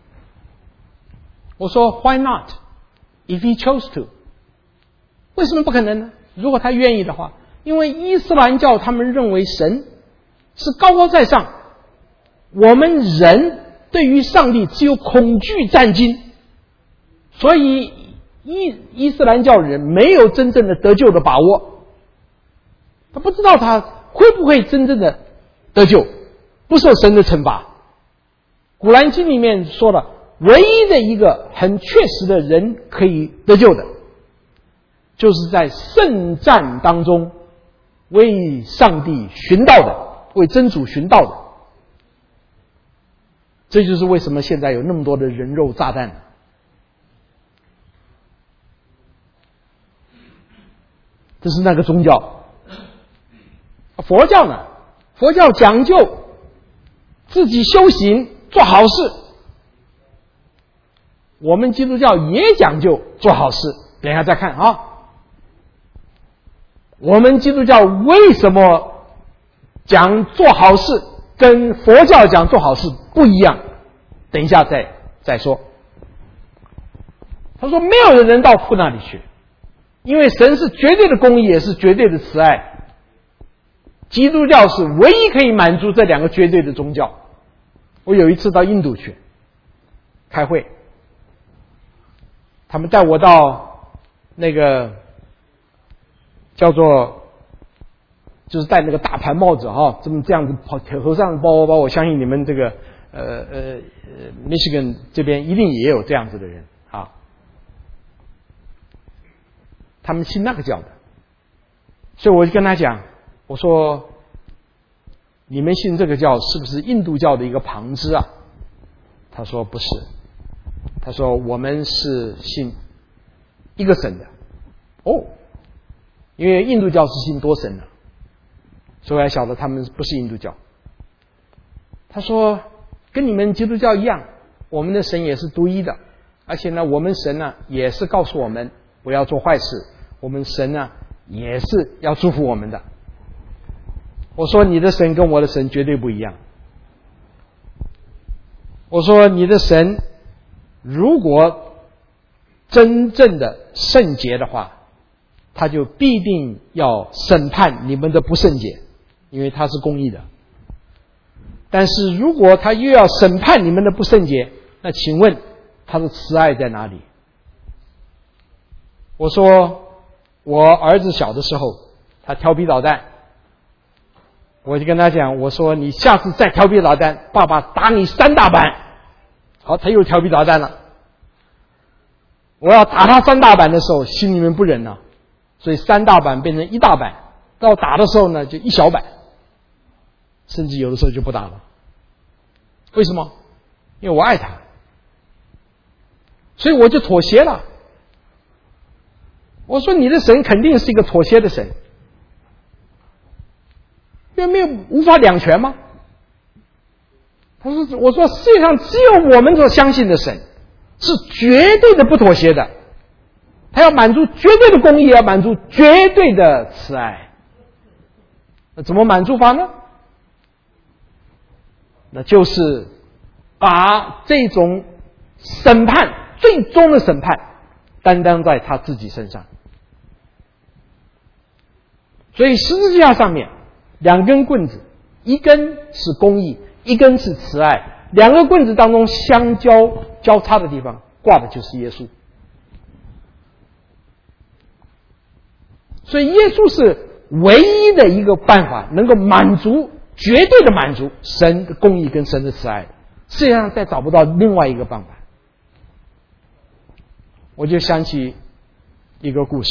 我说 Why not if he chose to， 为什么不可能呢？如果他愿意的话，因为伊斯兰教他们认为神是高高在上，我们人对于上帝只有恐惧战惊，所以伊斯兰教人没有真正的得救的把握，他不知道他会不会真正的得救，不受神的惩罚。古兰经里面说了，唯一的一个很确实的人可以得救的，就是在圣战当中为上帝寻道的，为真主寻道的。这就是为什么现在有那么多的人肉炸弹。这是那个宗教。佛教呢？佛教讲究自己修行做好事，我们基督教也讲究做好事。等一下再看啊。我们基督教为什么讲做好事跟佛教讲做好事不一样？等一下再说。他说没有人能到父那里去，因为神是绝对的公义，也是绝对的慈爱。基督教是唯一可以满足这两个绝对的宗教。我有一次到印度去开会，他们带我到那个叫做就是戴那个大盘帽子哈，这样子跑头上包，我相信你们这个Michigan 这边一定也有这样子的人啊。他们信那个教的，所以我就跟他讲，我说你们信这个教是不是印度教的一个旁支啊？他说不是，他说我们是信一个神的。哦，因为印度教是信多神的，所以我还晓得他们不是印度教。他说跟你们基督教一样，我们的神也是独一的，而且呢我们神呢也是告诉我们不要做坏事，我们神呢也是要祝福我们的。我说你的神跟我的神绝对不一样。我说你的神如果真正的圣洁的话，他就必定要审判你们的不圣洁，因为他是公义的。但是如果他又要审判你们的不圣洁，那请问他的慈爱在哪里？我说我儿子小的时候他调皮捣蛋，我就跟他讲，我说你下次再调皮捣蛋，爸爸打你3大板。好，他又调皮捣蛋了，我要打他3大板的时候心里面不忍了，所以3大板变成1大板，到打的时候呢就1小板，甚至有的时候就不打了。为什么？因为我爱他，所以我就妥协了。我说你的神肯定是一个妥协的神， 没有无法两全吗？他说：“我说世界上只有我们所相信的神是绝对的不妥协的，他要满足绝对的公义，要满足绝对的慈爱。那怎么满足法呢？那就是把这种审判，最终的审判担当在他自己身上。所以十字架上面两根棍子，一根是公义，一根是慈爱，两个棍子当中交叉的地方挂的就是耶稣。所以耶稣是唯一的一个办法，能够满足绝对的满足神的公义跟神的慈爱，世界上再找不到另外一个办法。我就想起一个故事，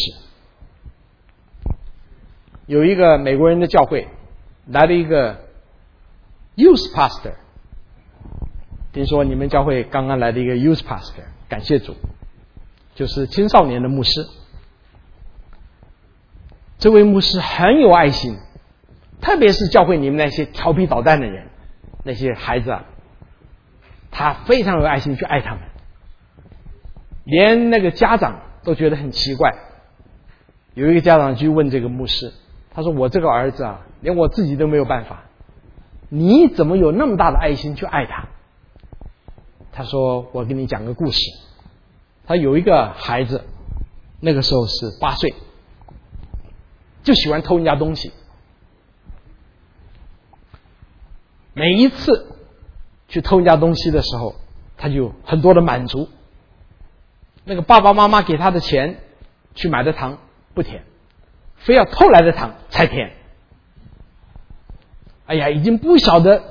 有一个美国人的教会来了一个 youth pastor， 听说你们教会刚刚来了一个 youth pastor， 感谢主，就是青少年的牧师。这位牧师很有爱心，特别是教会里面那些调皮捣蛋的人，那些孩子啊，他非常有爱心去爱他们，连那个家长都觉得很奇怪。有一个家长去问这个牧师，他说：“我这个儿子啊，连我自己都没有办法，你怎么有那么大的爱心去爱他？”他说：“我给你讲个故事。他有一个孩子，那个时候是8岁，就喜欢偷人家东西。每一次去偷人家东西的时候，他就有很多的满足。那个爸爸妈妈给他的钱去买的糖不甜，非要偷来的糖才甜。哎呀，已经不晓得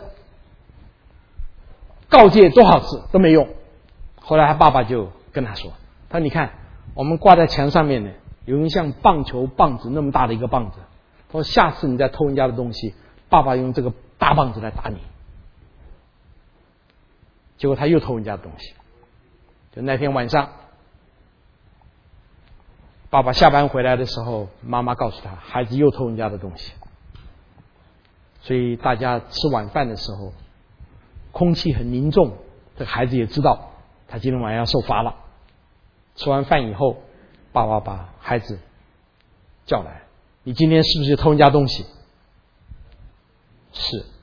告诫多少次都没用。后来他爸爸就跟他说：“他说你看，我们挂在墙上面的有一像棒球棒子那么大的一个棒子。他说下次你再偷人家的东西，爸爸用这个大棒子来打你。”结果他又偷人家的东西。就那天晚上，爸爸下班回来的时候，妈妈告诉他，孩子又偷人家的东西。所以大家吃晚饭的时候，空气很凝重，这个孩子也知道他今天晚上要受罚了。吃完饭以后，爸爸把孩子叫来：“你今天是不是偷人家东西？”“是。”“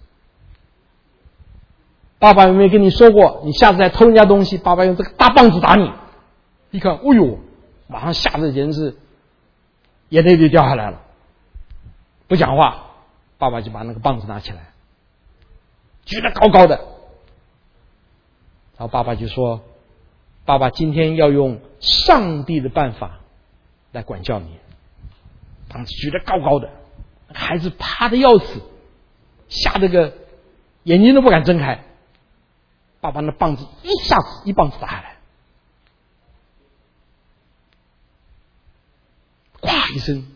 爸爸有没有跟你说过，你下次再偷人家东西，爸爸用这个大棒子打你？”一看，哎呦，马上吓得人是眼泪就掉下来了，不讲话。爸爸就把那个棒子拿起来，举得高高的。然后爸爸就说：“爸爸今天要用上帝的办法来管教你。”棒子举得高高的，孩子怕得要死，吓得个眼睛都不敢睁开。爸爸那棒子一下子一棒子打下来，咵一声，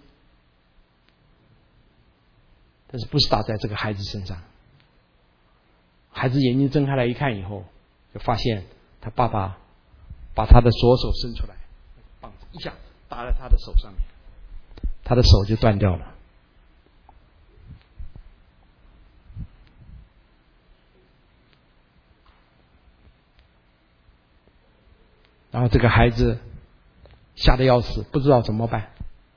但是不是打在这个孩子身上。孩子眼睛睁开来一看以后，就发现他爸爸把他的左手伸出来，棒子一下子打在他的手上面，他的手就断掉了。然后这个孩子吓得要死，不知道怎么办。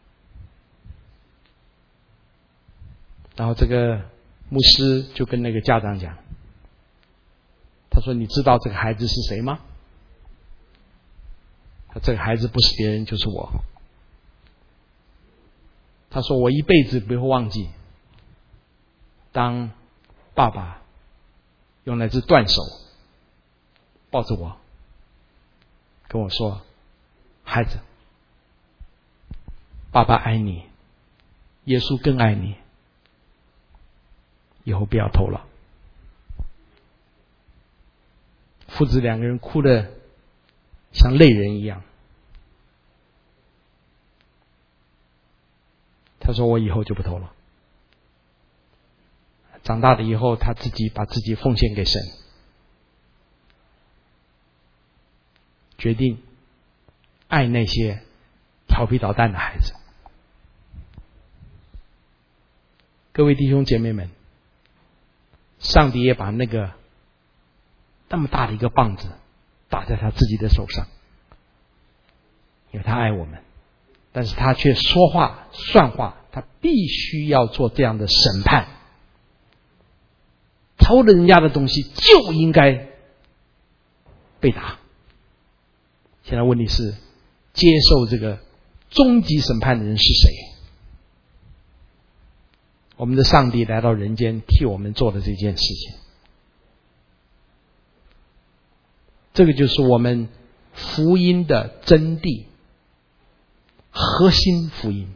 然后这个牧师就跟那个家长讲，他说：“你知道这个孩子是谁吗？”他说：“这个孩子不是别人，就是我。”他说：“我一辈子不会忘记，当爸爸用那只断手抱着我，跟我说：‘孩子，爸爸爱你，耶稣更爱你，以后不要偷了。’”父子两个人哭得像泪人一样。他说：“我以后就不偷了。”长大了以后，他自己把自己奉献给神，决定爱那些调皮捣蛋的孩子。 各位弟兄姐妹们，上帝也把那个那么大的一个棒子打在他自己的手上，因为他爱我们，但是他却说话算话，他必须要做这样的审判。偷了人家的东西就应该被打。现在问题是，接受这个终极审判的人是谁？我们的上帝来到人间替我们做的这件事情，这个就是我们福音的真谛，核心福音。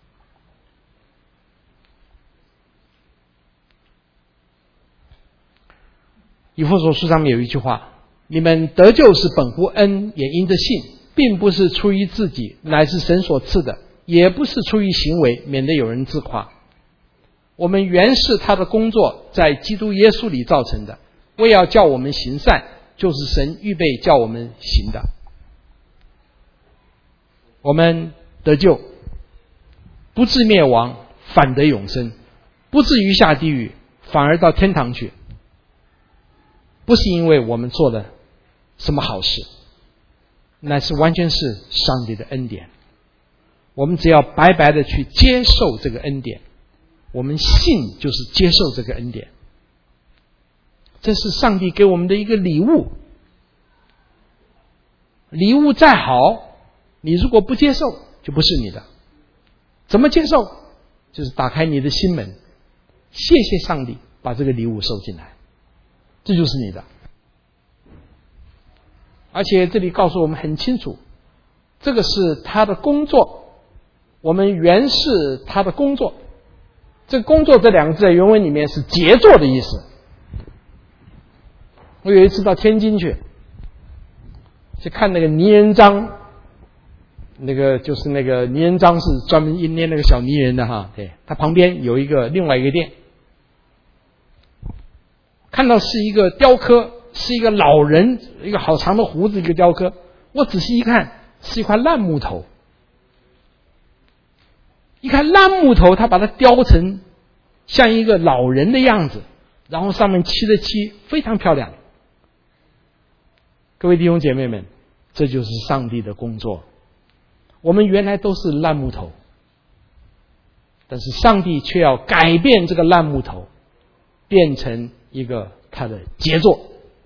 以弗所书上面有一句话，你们得救是本乎恩，也因着信，并不是出于自己，乃是神所赐的，也不是出于行为，免得有人自夸。我们原是他的工作，在基督耶稣里造成的，为要叫我们行善，就是神预备叫我们行的。我们得救，不至灭亡，反得永生，不至于下地狱，反而到天堂去。不是因为我们做了什么好事，乃是完全是上帝的恩典。我们只要白白的去接受这个恩典，我们信就是接受这个恩典，这是上帝给我们的一个礼物。礼物再好，你如果不接受，就不是你的。怎么接受？就是打开你的心门，谢谢上帝把这个礼物收进来，这就是你的。而且这里告诉我们很清楚，这个是他的工作，我们原是他的工作。这个工作这两个字在原文里面是杰作的意思。我有一次到天津去看那个泥人章，那个就是那个泥人章是专门捏那个小泥人的哈，对，他旁边有另外一个店，看到是一个雕刻，是一个老人，一个好长的胡子一个雕刻，我仔细一看，是一块烂木头。一看烂木头，他把它雕成像一个老人的样子，然后上面漆的漆非常漂亮。各位弟兄姐妹们，这就是上帝的工作。我们原来都是烂木头，但是上帝却要改变这个烂木头，变成一个他的杰作。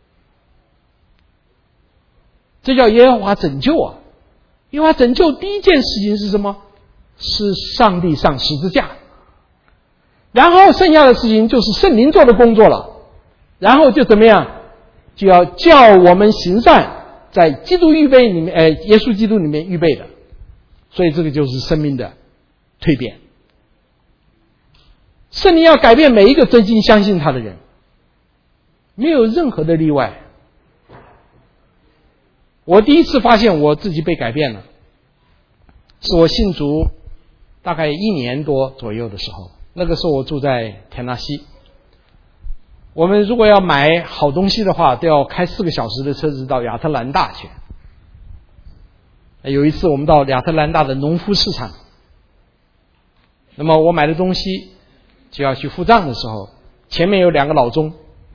这叫耶和华拯救啊！耶和华拯救第一件事情是什么？是上帝上十字架，然后剩下的事情就是圣灵做的工作了。然后就怎么样？就要叫我们行善，在基督预备里面，耶稣基督里面预备的。所以这个就是生命的蜕变。圣灵要改变每一个真心相信他的人，没有任何的例外。我第一次发现我自己被改变了，是我信主大概1年多左右的时候。那个时候我住在田纳西，我们如果要买好东西的话，都要开4个小时的车子到亚特兰大去。有一次我们到亚特兰大的农夫市场，那么我买的东西就要去付账的时候，前面有2个老中，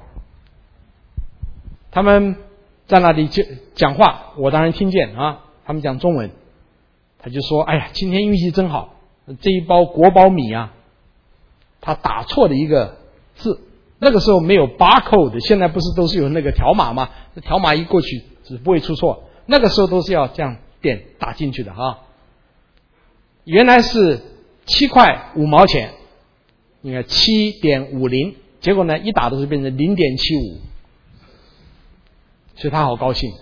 他们在那里讲话，我当然听见啊，他们讲中文。他就说：“哎呀，今天运气真好，这一包国宝米啊，他打错了一个字。那个时候没有 barcode， 现在不是都是有那个条码吗？这条码一过去是不会出错。那个时候都是要这样点打进去的啊。原来是7块5毛钱，应该 7.50， 结果呢一打的是变成 0.75， 所以他好高兴。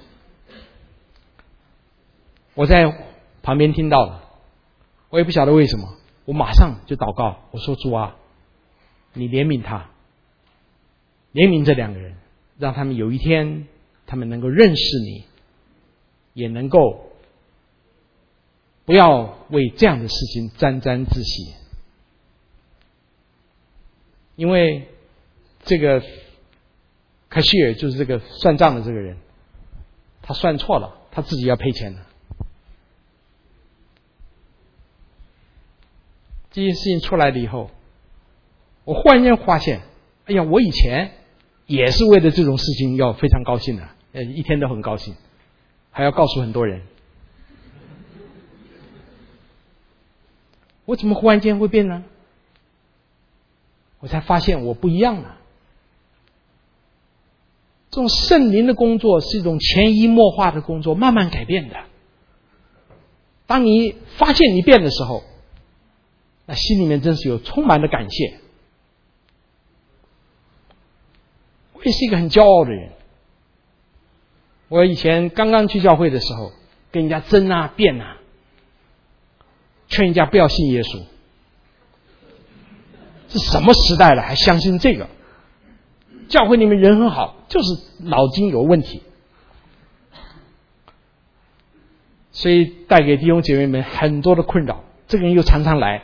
我在旁边听到了，我也不晓得为什么，我马上就祷告，我说：主啊，你怜悯他，怜悯这2个人，让他们有一天他们能够认识你，也能够不要为这样的事情沾沾自喜。因为这个凯西尔就是这个算账的这个人，他算错了，他自己要赔钱的。这件事情出来了以后， 我忽然间发现，哎呀，我以前也是为了这种事情要非常高兴的，一天都很高兴，还要告诉很多人。我怎么忽然间会变呢？我才发现我不一样了。这种圣灵的工作是一种潜移默化的工作，慢慢改变的。当你发现你变的时候，那心里面真是有充满了感谢。我也是一个很骄傲的人。我以前刚刚去教会的时候，跟人家争啊辩啊，劝人家不要信耶稣。是什么时代了还相信这个？教会里面人很好，就是脑筋有问题。所以带给弟兄姐妹们很多的困扰。这个人又常常来。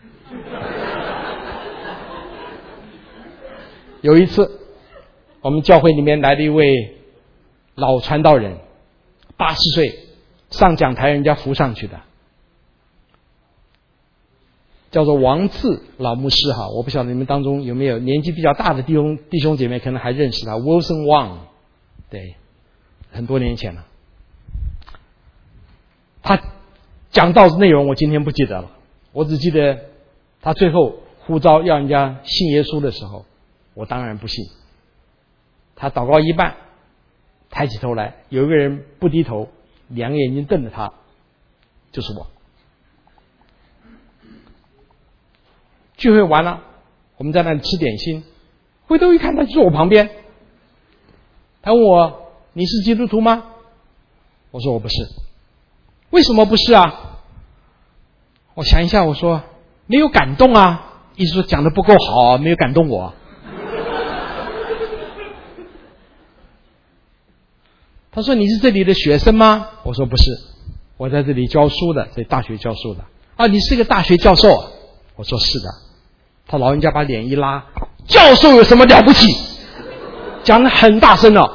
有一次我们教会里面来了一位老传道人，80岁，上讲台人家扶上去的，叫做王志老牧师哈，我不晓得你们当中有没有年纪比较大的弟兄姐妹可能还认识他 Wilson Wang， 对，很多年前了。他讲道的内容我今天不记得了，我只记得他最后呼召要人家信耶稣的时候，我当然不信。他祷告一半，抬起头来，有一个人不低头，两个眼睛瞪着他，就是我。聚会完了，我们在那里吃点心，回头一看，他就坐我旁边。他问我：“你是基督徒吗？”我说：“我不是。”为什么不是啊？我想一下，我说：“没有感动啊。”意思说讲得不够好，没有感动我。他说：“你是这里的学生吗？”我说：“不是，我在这里教书的，在大学教书的。”啊，你是个大学教授啊？我说：“是的。”他老人家把脸一拉：“教授有什么了不起？”讲得很大声哦。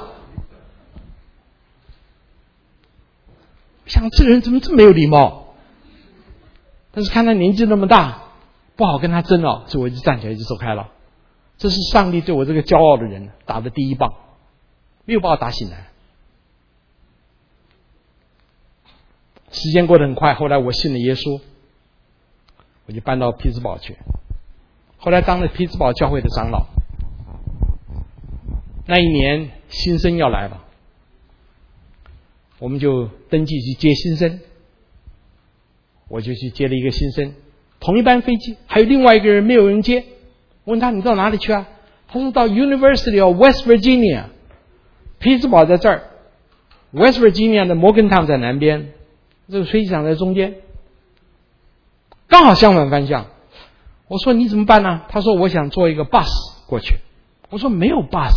想这个人怎么这么没有礼貌？但是看他年纪那么大，不好跟他争哦，所以我就站起来就走开了。这是上帝对我这个骄傲的人打的第一棒，没有把我打醒来。时间过得很快，后来我信了耶稣，我就搬到匹兹堡去，后来当了匹兹堡教会的长老。那一年新生要来了，我们就登记去接新生，我就去接了一个新生，同一班飞机，还有另外一个人没有人接。问他：“你到哪里去啊？”他说：“到 University of West Virginia， 匹兹堡在这儿， West Virginia 的摩根烫在南边，这个飞机场在中间，刚好相反方向。”我说：“你怎么办呢？”他说：“我想坐一个 bus 过去。”我说：“没有 bus。”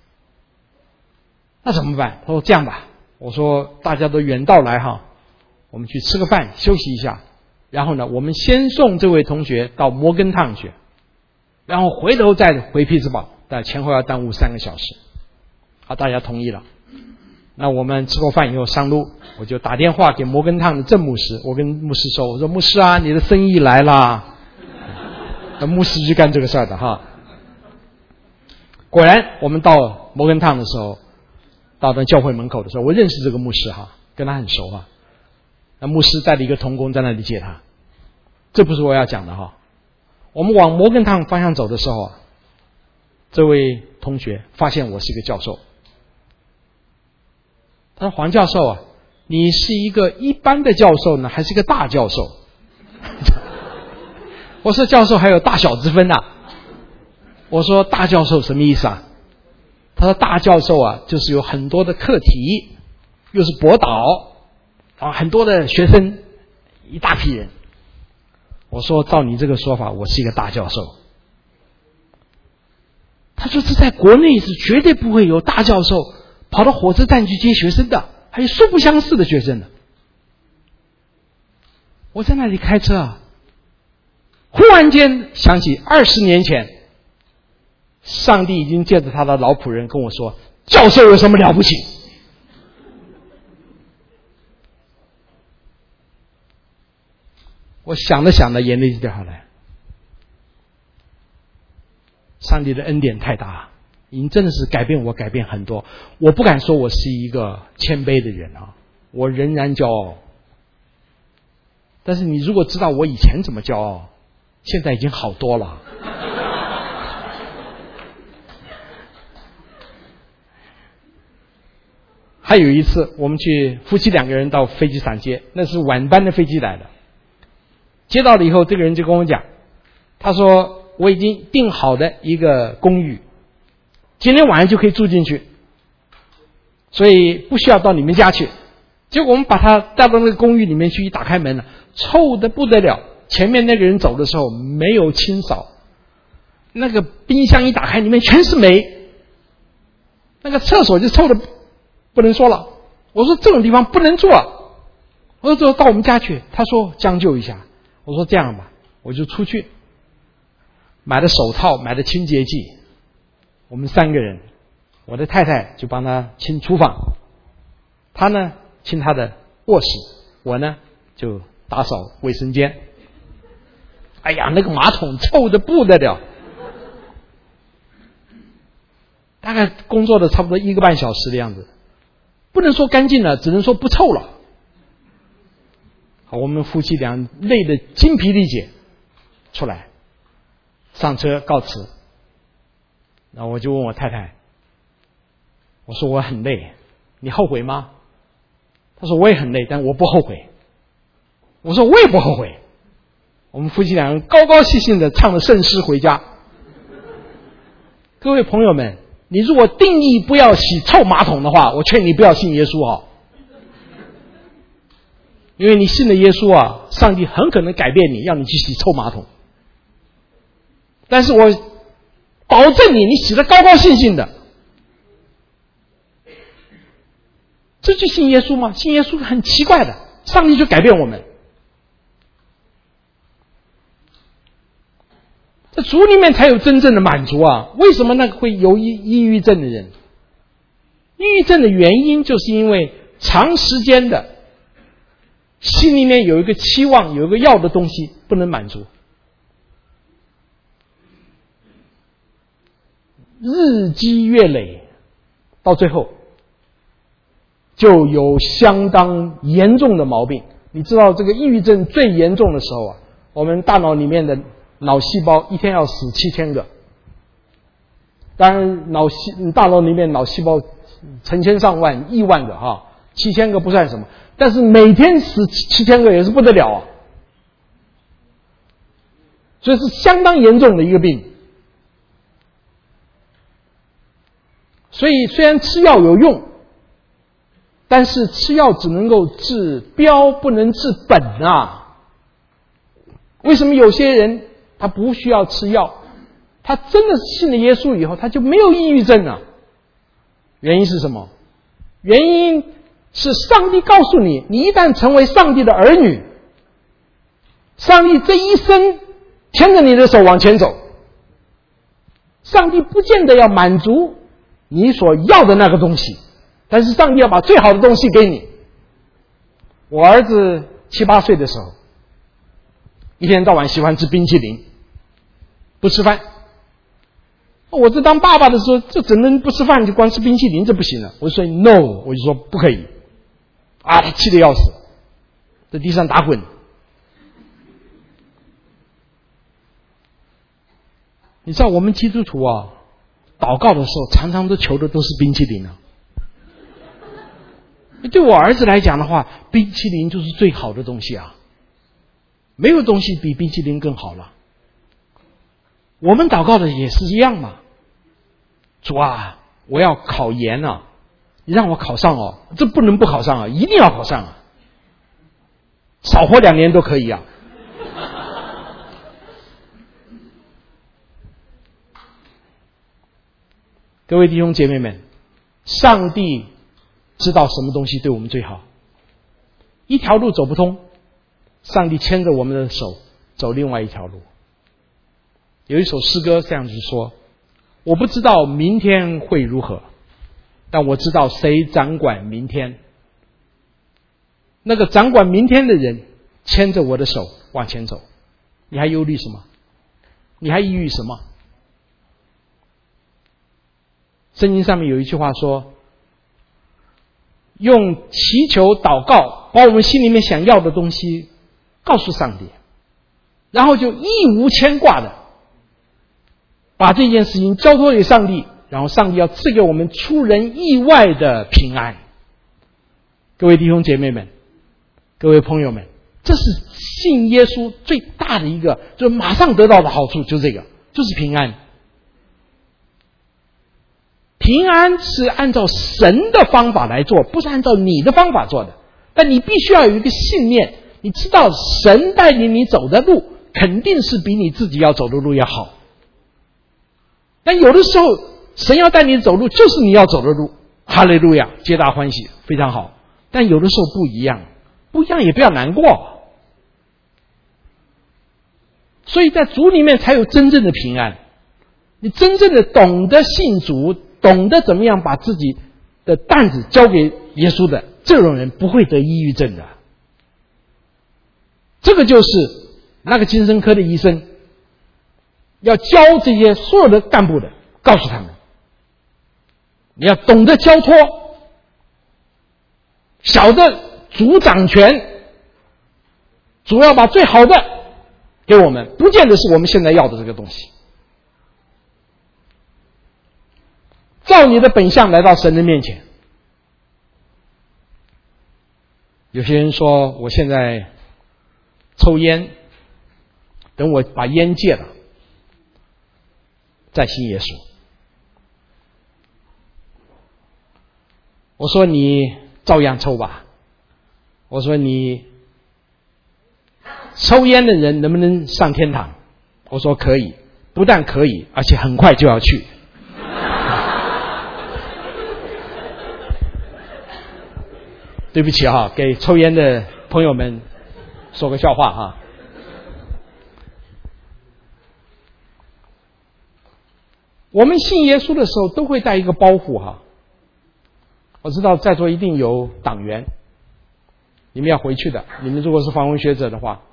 那怎么办？他说：“这样吧。”我说：“大家都远道来哈，我们去吃个饭休息一下，然后呢，我们先送这位同学到摩根烫去，然后回头再回匹兹堡，但前后要耽误3个小时。”好，大家同意了。那我们吃过饭以后上路，我就打电话给摩根烫的郑牧师，我跟牧师说：“我说牧师啊，你的生意来了。”牧师就干这个事儿的哈。果然，我们到摩根烫的时候，到那教会门口的时候，我认识这个牧师哈，跟他很熟哈。那牧师带了一个同工在那里接他。这不是我要讲的哈。我们往摩根烫方向走的时候啊，这位同学发现我是一个教授。他说：“黄教授啊，你是一个一般的教授呢，还是一个大教授？”我说：“教授还有大小之分啊。”我说：“大教授什么意思啊？”他说：“大教授啊，就是有很多的课题，又是博导啊，很多的学生，一大批人。”我说：“照你这个说法，我是一个大教授。”他说：“这在国内是绝对不会有大教授跑到火车站去接学生的，还有素不相识的学生的。”我在那里开车啊，忽然间想起20年前，上帝已经借着他的老仆人跟我说：“教授有什么了不起？”我想着想着，眼泪就掉下来。 上帝的恩典太大，已经真的是改变我，改变很多。我不敢说我是一个谦卑的人啊，我仍然骄傲。但是你如果知道我以前怎么骄傲，现在已经好多了。还有一次，我们去夫妻2个人到飞机场接，那是晚班的飞机来的。接到了以后，这个人就跟我讲，他说我已经订好的一个公寓，今天晚上就可以住进去，所以不需要到你们家去。结果我们把他带到那个公寓里面去，一打开门了，臭得不得了。前面那个人走的时候没有清扫，那个冰箱一打开，里面全是霉，那个厕所就臭得不能说了。我说这种地方不能住啊，我说到我们家去。他说将就一下。我说这样吧，我就出去买了手套，买了清洁剂，我们3个人，我的太太就帮他清厨房，他呢清他的卧室，我呢就打扫卫生间。哎呀，那个马桶臭得不得了，大概工作的差不多1个半小时的样子，不能说干净了，只能说不臭了。好，我们夫妻俩累得精疲力竭，出来上车告辞。然后我就问我太太，我说我很累，你后悔吗？他说我也很累，但我不后悔。我说我也不后悔。我们夫妻俩高高兴兴的唱了圣诗回家。各位朋友们，你如果定义不要洗臭马桶的话，我劝你不要信耶稣啊。因为你信了耶稣啊，上帝很可能改变你，让你去洗臭马桶。但是我保证你洗得高高兴兴的。这就信耶稣吗？信耶稣很奇怪的，上帝就改变我们。在主里面才有真正的满足啊！为什么那个会有抑郁症的人？抑郁症的原因就是因为长时间的心里面有一个期望，有一个要的东西不能满足，日积月累，到最后就有相当严重的毛病。你知道这个抑郁症最严重的时候啊，我们大脑里面的脑细胞一天要死7000个。当然大脑里面脑细胞成千上万亿万个啊，7000个不算什么，但是每天死7000个也是不得了啊。所以是相当严重的一个病。所以虽然吃药有用，但是吃药只能够治标不能治本啊。为什么有些人他不需要吃药，他真的信了耶稣以后他就没有抑郁症了？原因是什么？原因是上帝告诉你，你一旦成为上帝的儿女，上帝这一生牵着你的手往前走，上帝不见得要满足你所要的那个东西，但是上帝要把最好的东西给你。我儿子7、8岁的时候，一天到晚喜欢吃冰淇淋，不吃饭。我这当爸爸的时候，这怎能不吃饭就光吃冰淇淋？这不行了。我就说 no， 我就说不可以。啊，他气得要死，在地上打滚。你知道我们基督徒啊，祷告的时候常常都求的都是冰淇淋啊。对我儿子来讲的话，冰淇淋就是最好的东西啊，没有东西比冰淇淋更好了。我们祷告的也是一样嘛。主啊，我要考研啊，你让我考上哦，这不能不考上啊，一定要考上啊，少活2年都可以啊。各位弟兄姐妹们，上帝知道什么东西对我们最好。一条路走不通，上帝牵着我们的手走另外一条路。有一首诗歌这样子说，我不知道明天会如何，但我知道谁掌管明天。那个掌管明天的人牵着我的手往前走。你还忧虑什么？你还抑郁什么？ 圣经上面有一句话说，用祈求祷告把我们心里面想要的东西告诉上帝，然后就一无牵挂的把这件事情交托给上帝，然后上帝要赐给我们出人意外的平安。各位弟兄姐妹们，各位朋友们，这是信耶稣最大的一个，就马上得到的好处，就是这个，就是平安。平安是按照神的方法来做，不是按照你的方法做的。但你必须要有一个信念，你知道神带领你走的路肯定是比你自己要走的路要好。但有的时候神要带你走路就是你要走的路，哈利路亚，皆大欢喜，非常好。但有的时候不一样，不一样也不要难过。所以在主里面才有真正的平安。你真正的懂得信主，懂得怎么样把自己的担子交给耶稣的，这种人不会得抑郁症的。这个就是那个精神科的医生要教这些所有的干部的，告诉他们，你要懂得交托，小的主掌权，主要把最好的给我们，不见得是我们现在要的这个东西。照你的本相来到神的面前。有些人说我现在抽烟，等我把烟戒了再信耶稣。我说你照样抽吧。我说你抽烟的人能不能上天堂？我说可以，不但可以，而且很快就要去。对不起哈，给抽烟的朋友们说个笑话哈。我们信耶稣的时候都会带一个包袱哈。我知道在座一定有党员，你们要回去的，你们如果是访问学者的话，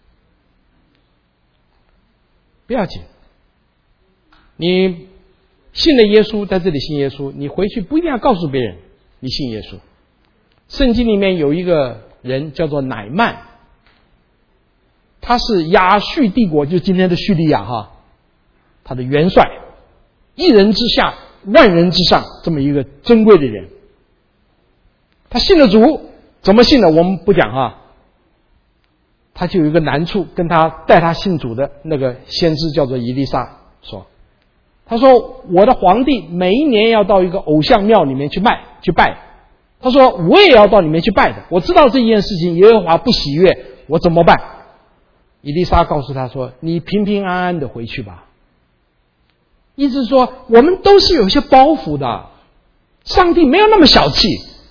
不要紧。你信了耶稣，在这里信耶稣，你回去不一定要告诉别人你信耶稣。圣经里面有一个人叫做乃曼，他是亚述帝国，就今天的叙利亚哈，他的元帅，一人之下万人之上，这么一个珍贵的人。他信了主，怎么信的我们不讲哈。他就有一个难处，跟他带他信主的那个先知叫做以利沙说，他说我的皇帝每一年要到一个偶像庙里面去拜，他说我也要到里面去拜的，我知道这件事情耶和华不喜悦，我怎么办？以利沙告诉他说，你平平安安的回去吧。意思是说我们都是有些包袱的，上帝没有那么小气。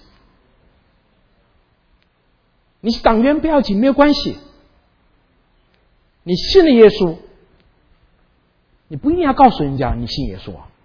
你是党员不要紧，没有关系。你信了耶稣，你不一定要告诉人家你信耶稣啊。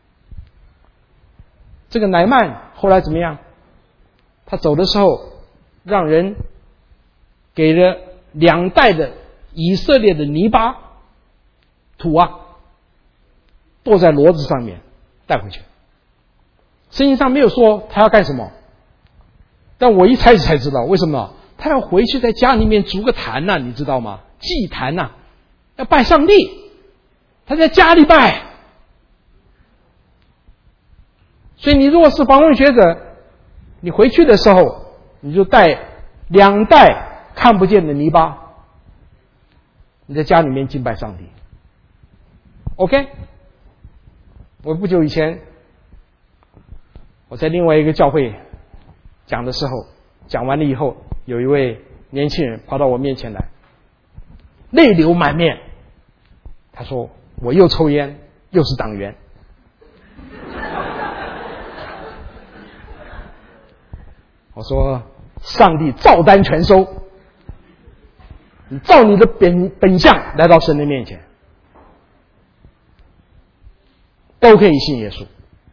这个乃曼后来怎么样？他走的时候让人给了2袋的以色列的泥巴土啊，剁在骡子上面带回去。圣经上没有说他要干什么，但我一猜才知道为什么。他要回去在家里面筑个坛呐，你知道吗？祭坛呐，要拜上帝。他在家里拜。所以你如果是访问学者，你回去的时候你就带2袋看不见的泥巴，你在家里面敬拜上帝。 OK。 我不久以前我在另外一个教会讲的时候，讲完了以后，有一位年轻人跑到我面前来，泪流满面。他说我又抽烟又是党员。我说上帝照单全收，你照你的本相来到神的面前，都可以信耶稣。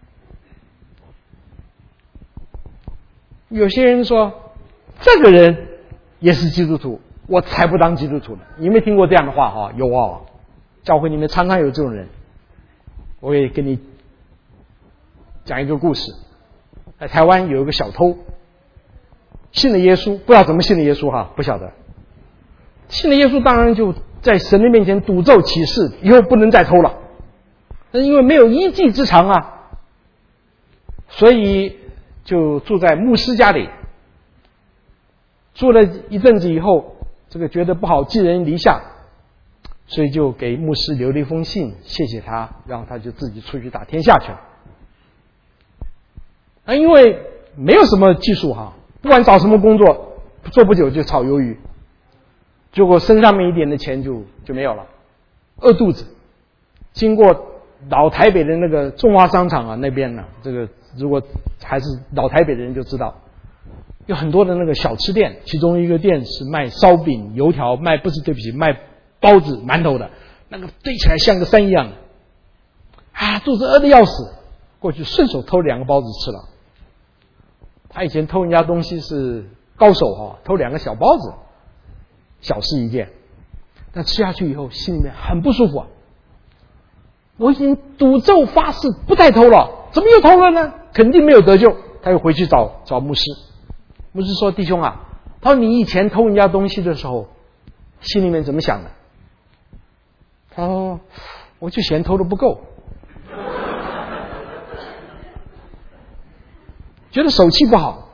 有些人说这个人也是基督徒，我才不当基督徒呢。你没听过这样的话哈？有啊，教会里面常常有这种人。我也跟你讲一个故事。在台湾有一个小偷，信了耶稣，不知道怎么信了耶稣哈，不晓得。信了耶稣，当然就在神的面前赌咒起誓，以后不能再偷了。但因为没有一技之长啊，所以就住在牧师家里。住了一阵子以后，这个觉得不好，寄人篱下，所以就给牧师留了一封信，谢谢他，然后他就自己出去打天下去了。因为没有什么技术哈，不管找什么工作，做不久就炒鱿鱼，结果身上面一点的钱就没有了，饿肚子。经过老台北的那个中华商场啊那边呢，这个如果还是老台北的人就知道，有很多的那个小吃店，其中一个店是卖烧饼、油条，卖包子、馒头的，那个堆起来像个山一样的，肚子饿得要死，过去顺手偷2个包子吃了。他以前偷人家东西是高手哈，偷2个小包子，小事一件，但吃下去以后心里面很不舒服啊。我已经赌咒发誓不再偷了，怎么又偷了呢？肯定没有得救。他又回去找牧师，牧师说：“弟兄啊，他说你以前偷人家东西的时候，心里面怎么想的？”他说：“我就嫌偷的不够，觉得手气不好。”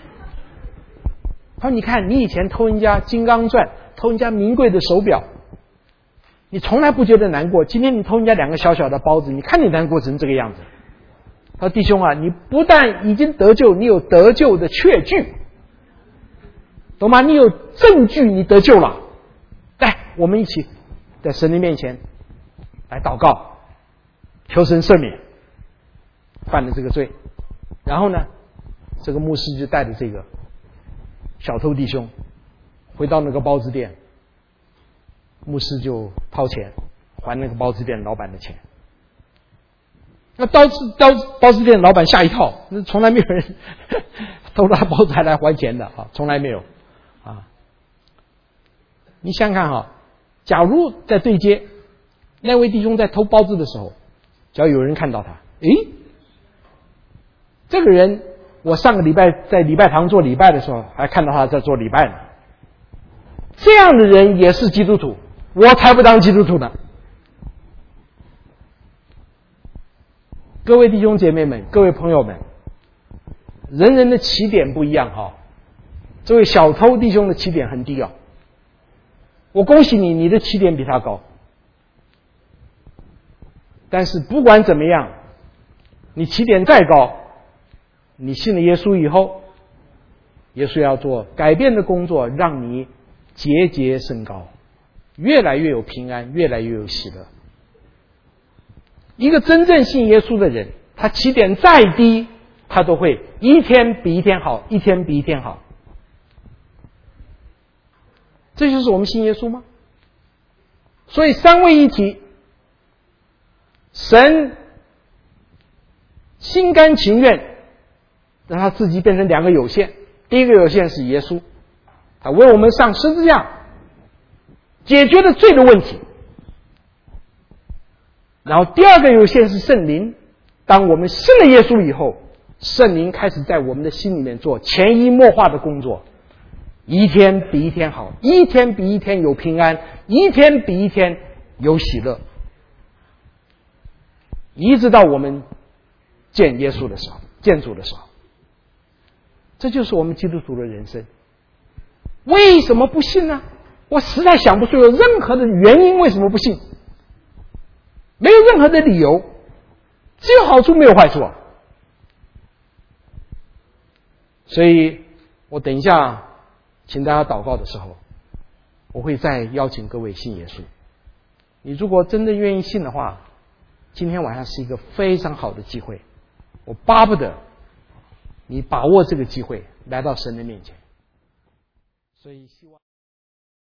他说：“你看，你以前偷人家金刚钻，偷人家名贵的手表，你从来不觉得难过，今天你偷人家2个小小的包子，你看你难过成这个样子。”他说：“弟兄啊，你不但已经得救，你有得救的确据，懂吗？你有证据你得救了。来，我们一起在神的面前来祷告，求神赦免犯了这个罪。”然后呢，这个牧师就带着这个小偷弟兄回到那个包子店，牧师就掏钱还那个包子店老板的钱。那包子店老板吓一跳，那从来没有人偷他包子还来还钱的啊，从来没有啊。你想想看哈，假如在对街，那位弟兄在偷包子的时候，只要有人看到他，这个人，我上个礼拜在礼拜堂做礼拜的时候，还看到他在做礼拜呢。这样的人也是基督徒，我才不当基督徒呢。各位弟兄姐妹们，各位朋友们，人人的起点不一样哈。这位小偷弟兄的起点很低啊，我恭喜你，你的起点比他高。但是不管怎么样，你起点再高，你信了耶稣以后，耶稣要做改变的工作，让你节节升高，越来越有平安，越来越有喜乐。一个真正信耶稣的人，他起点再低，他都会一天比一天好，一天比一天好。这就是我们信耶稣吗？所以三位一体，神心甘情愿让他自己变成2个有限。第一个有限是耶稣，他为我们上十字架，解决了罪的问题。然后第二个有限是圣灵，当我们信了耶稣以后，圣灵开始在我们的心里面做潜移默化的工作，一天比一天好，一天比一天有平安，一天比一天有喜乐，一直到我们见耶稣的时候，见主的时候。这就是我们基督徒的人生。为什么不信呢？我实在想不出有任何的原因为什么不信，没有任何的理由，只有好处没有坏处啊。所以我等一下请大家祷告的时候，我会再邀请各位信耶稣。你如果真的愿意信的话，今天晚上是一个非常好的机会，我巴不得你把握这个机会来到神的面前。所以希望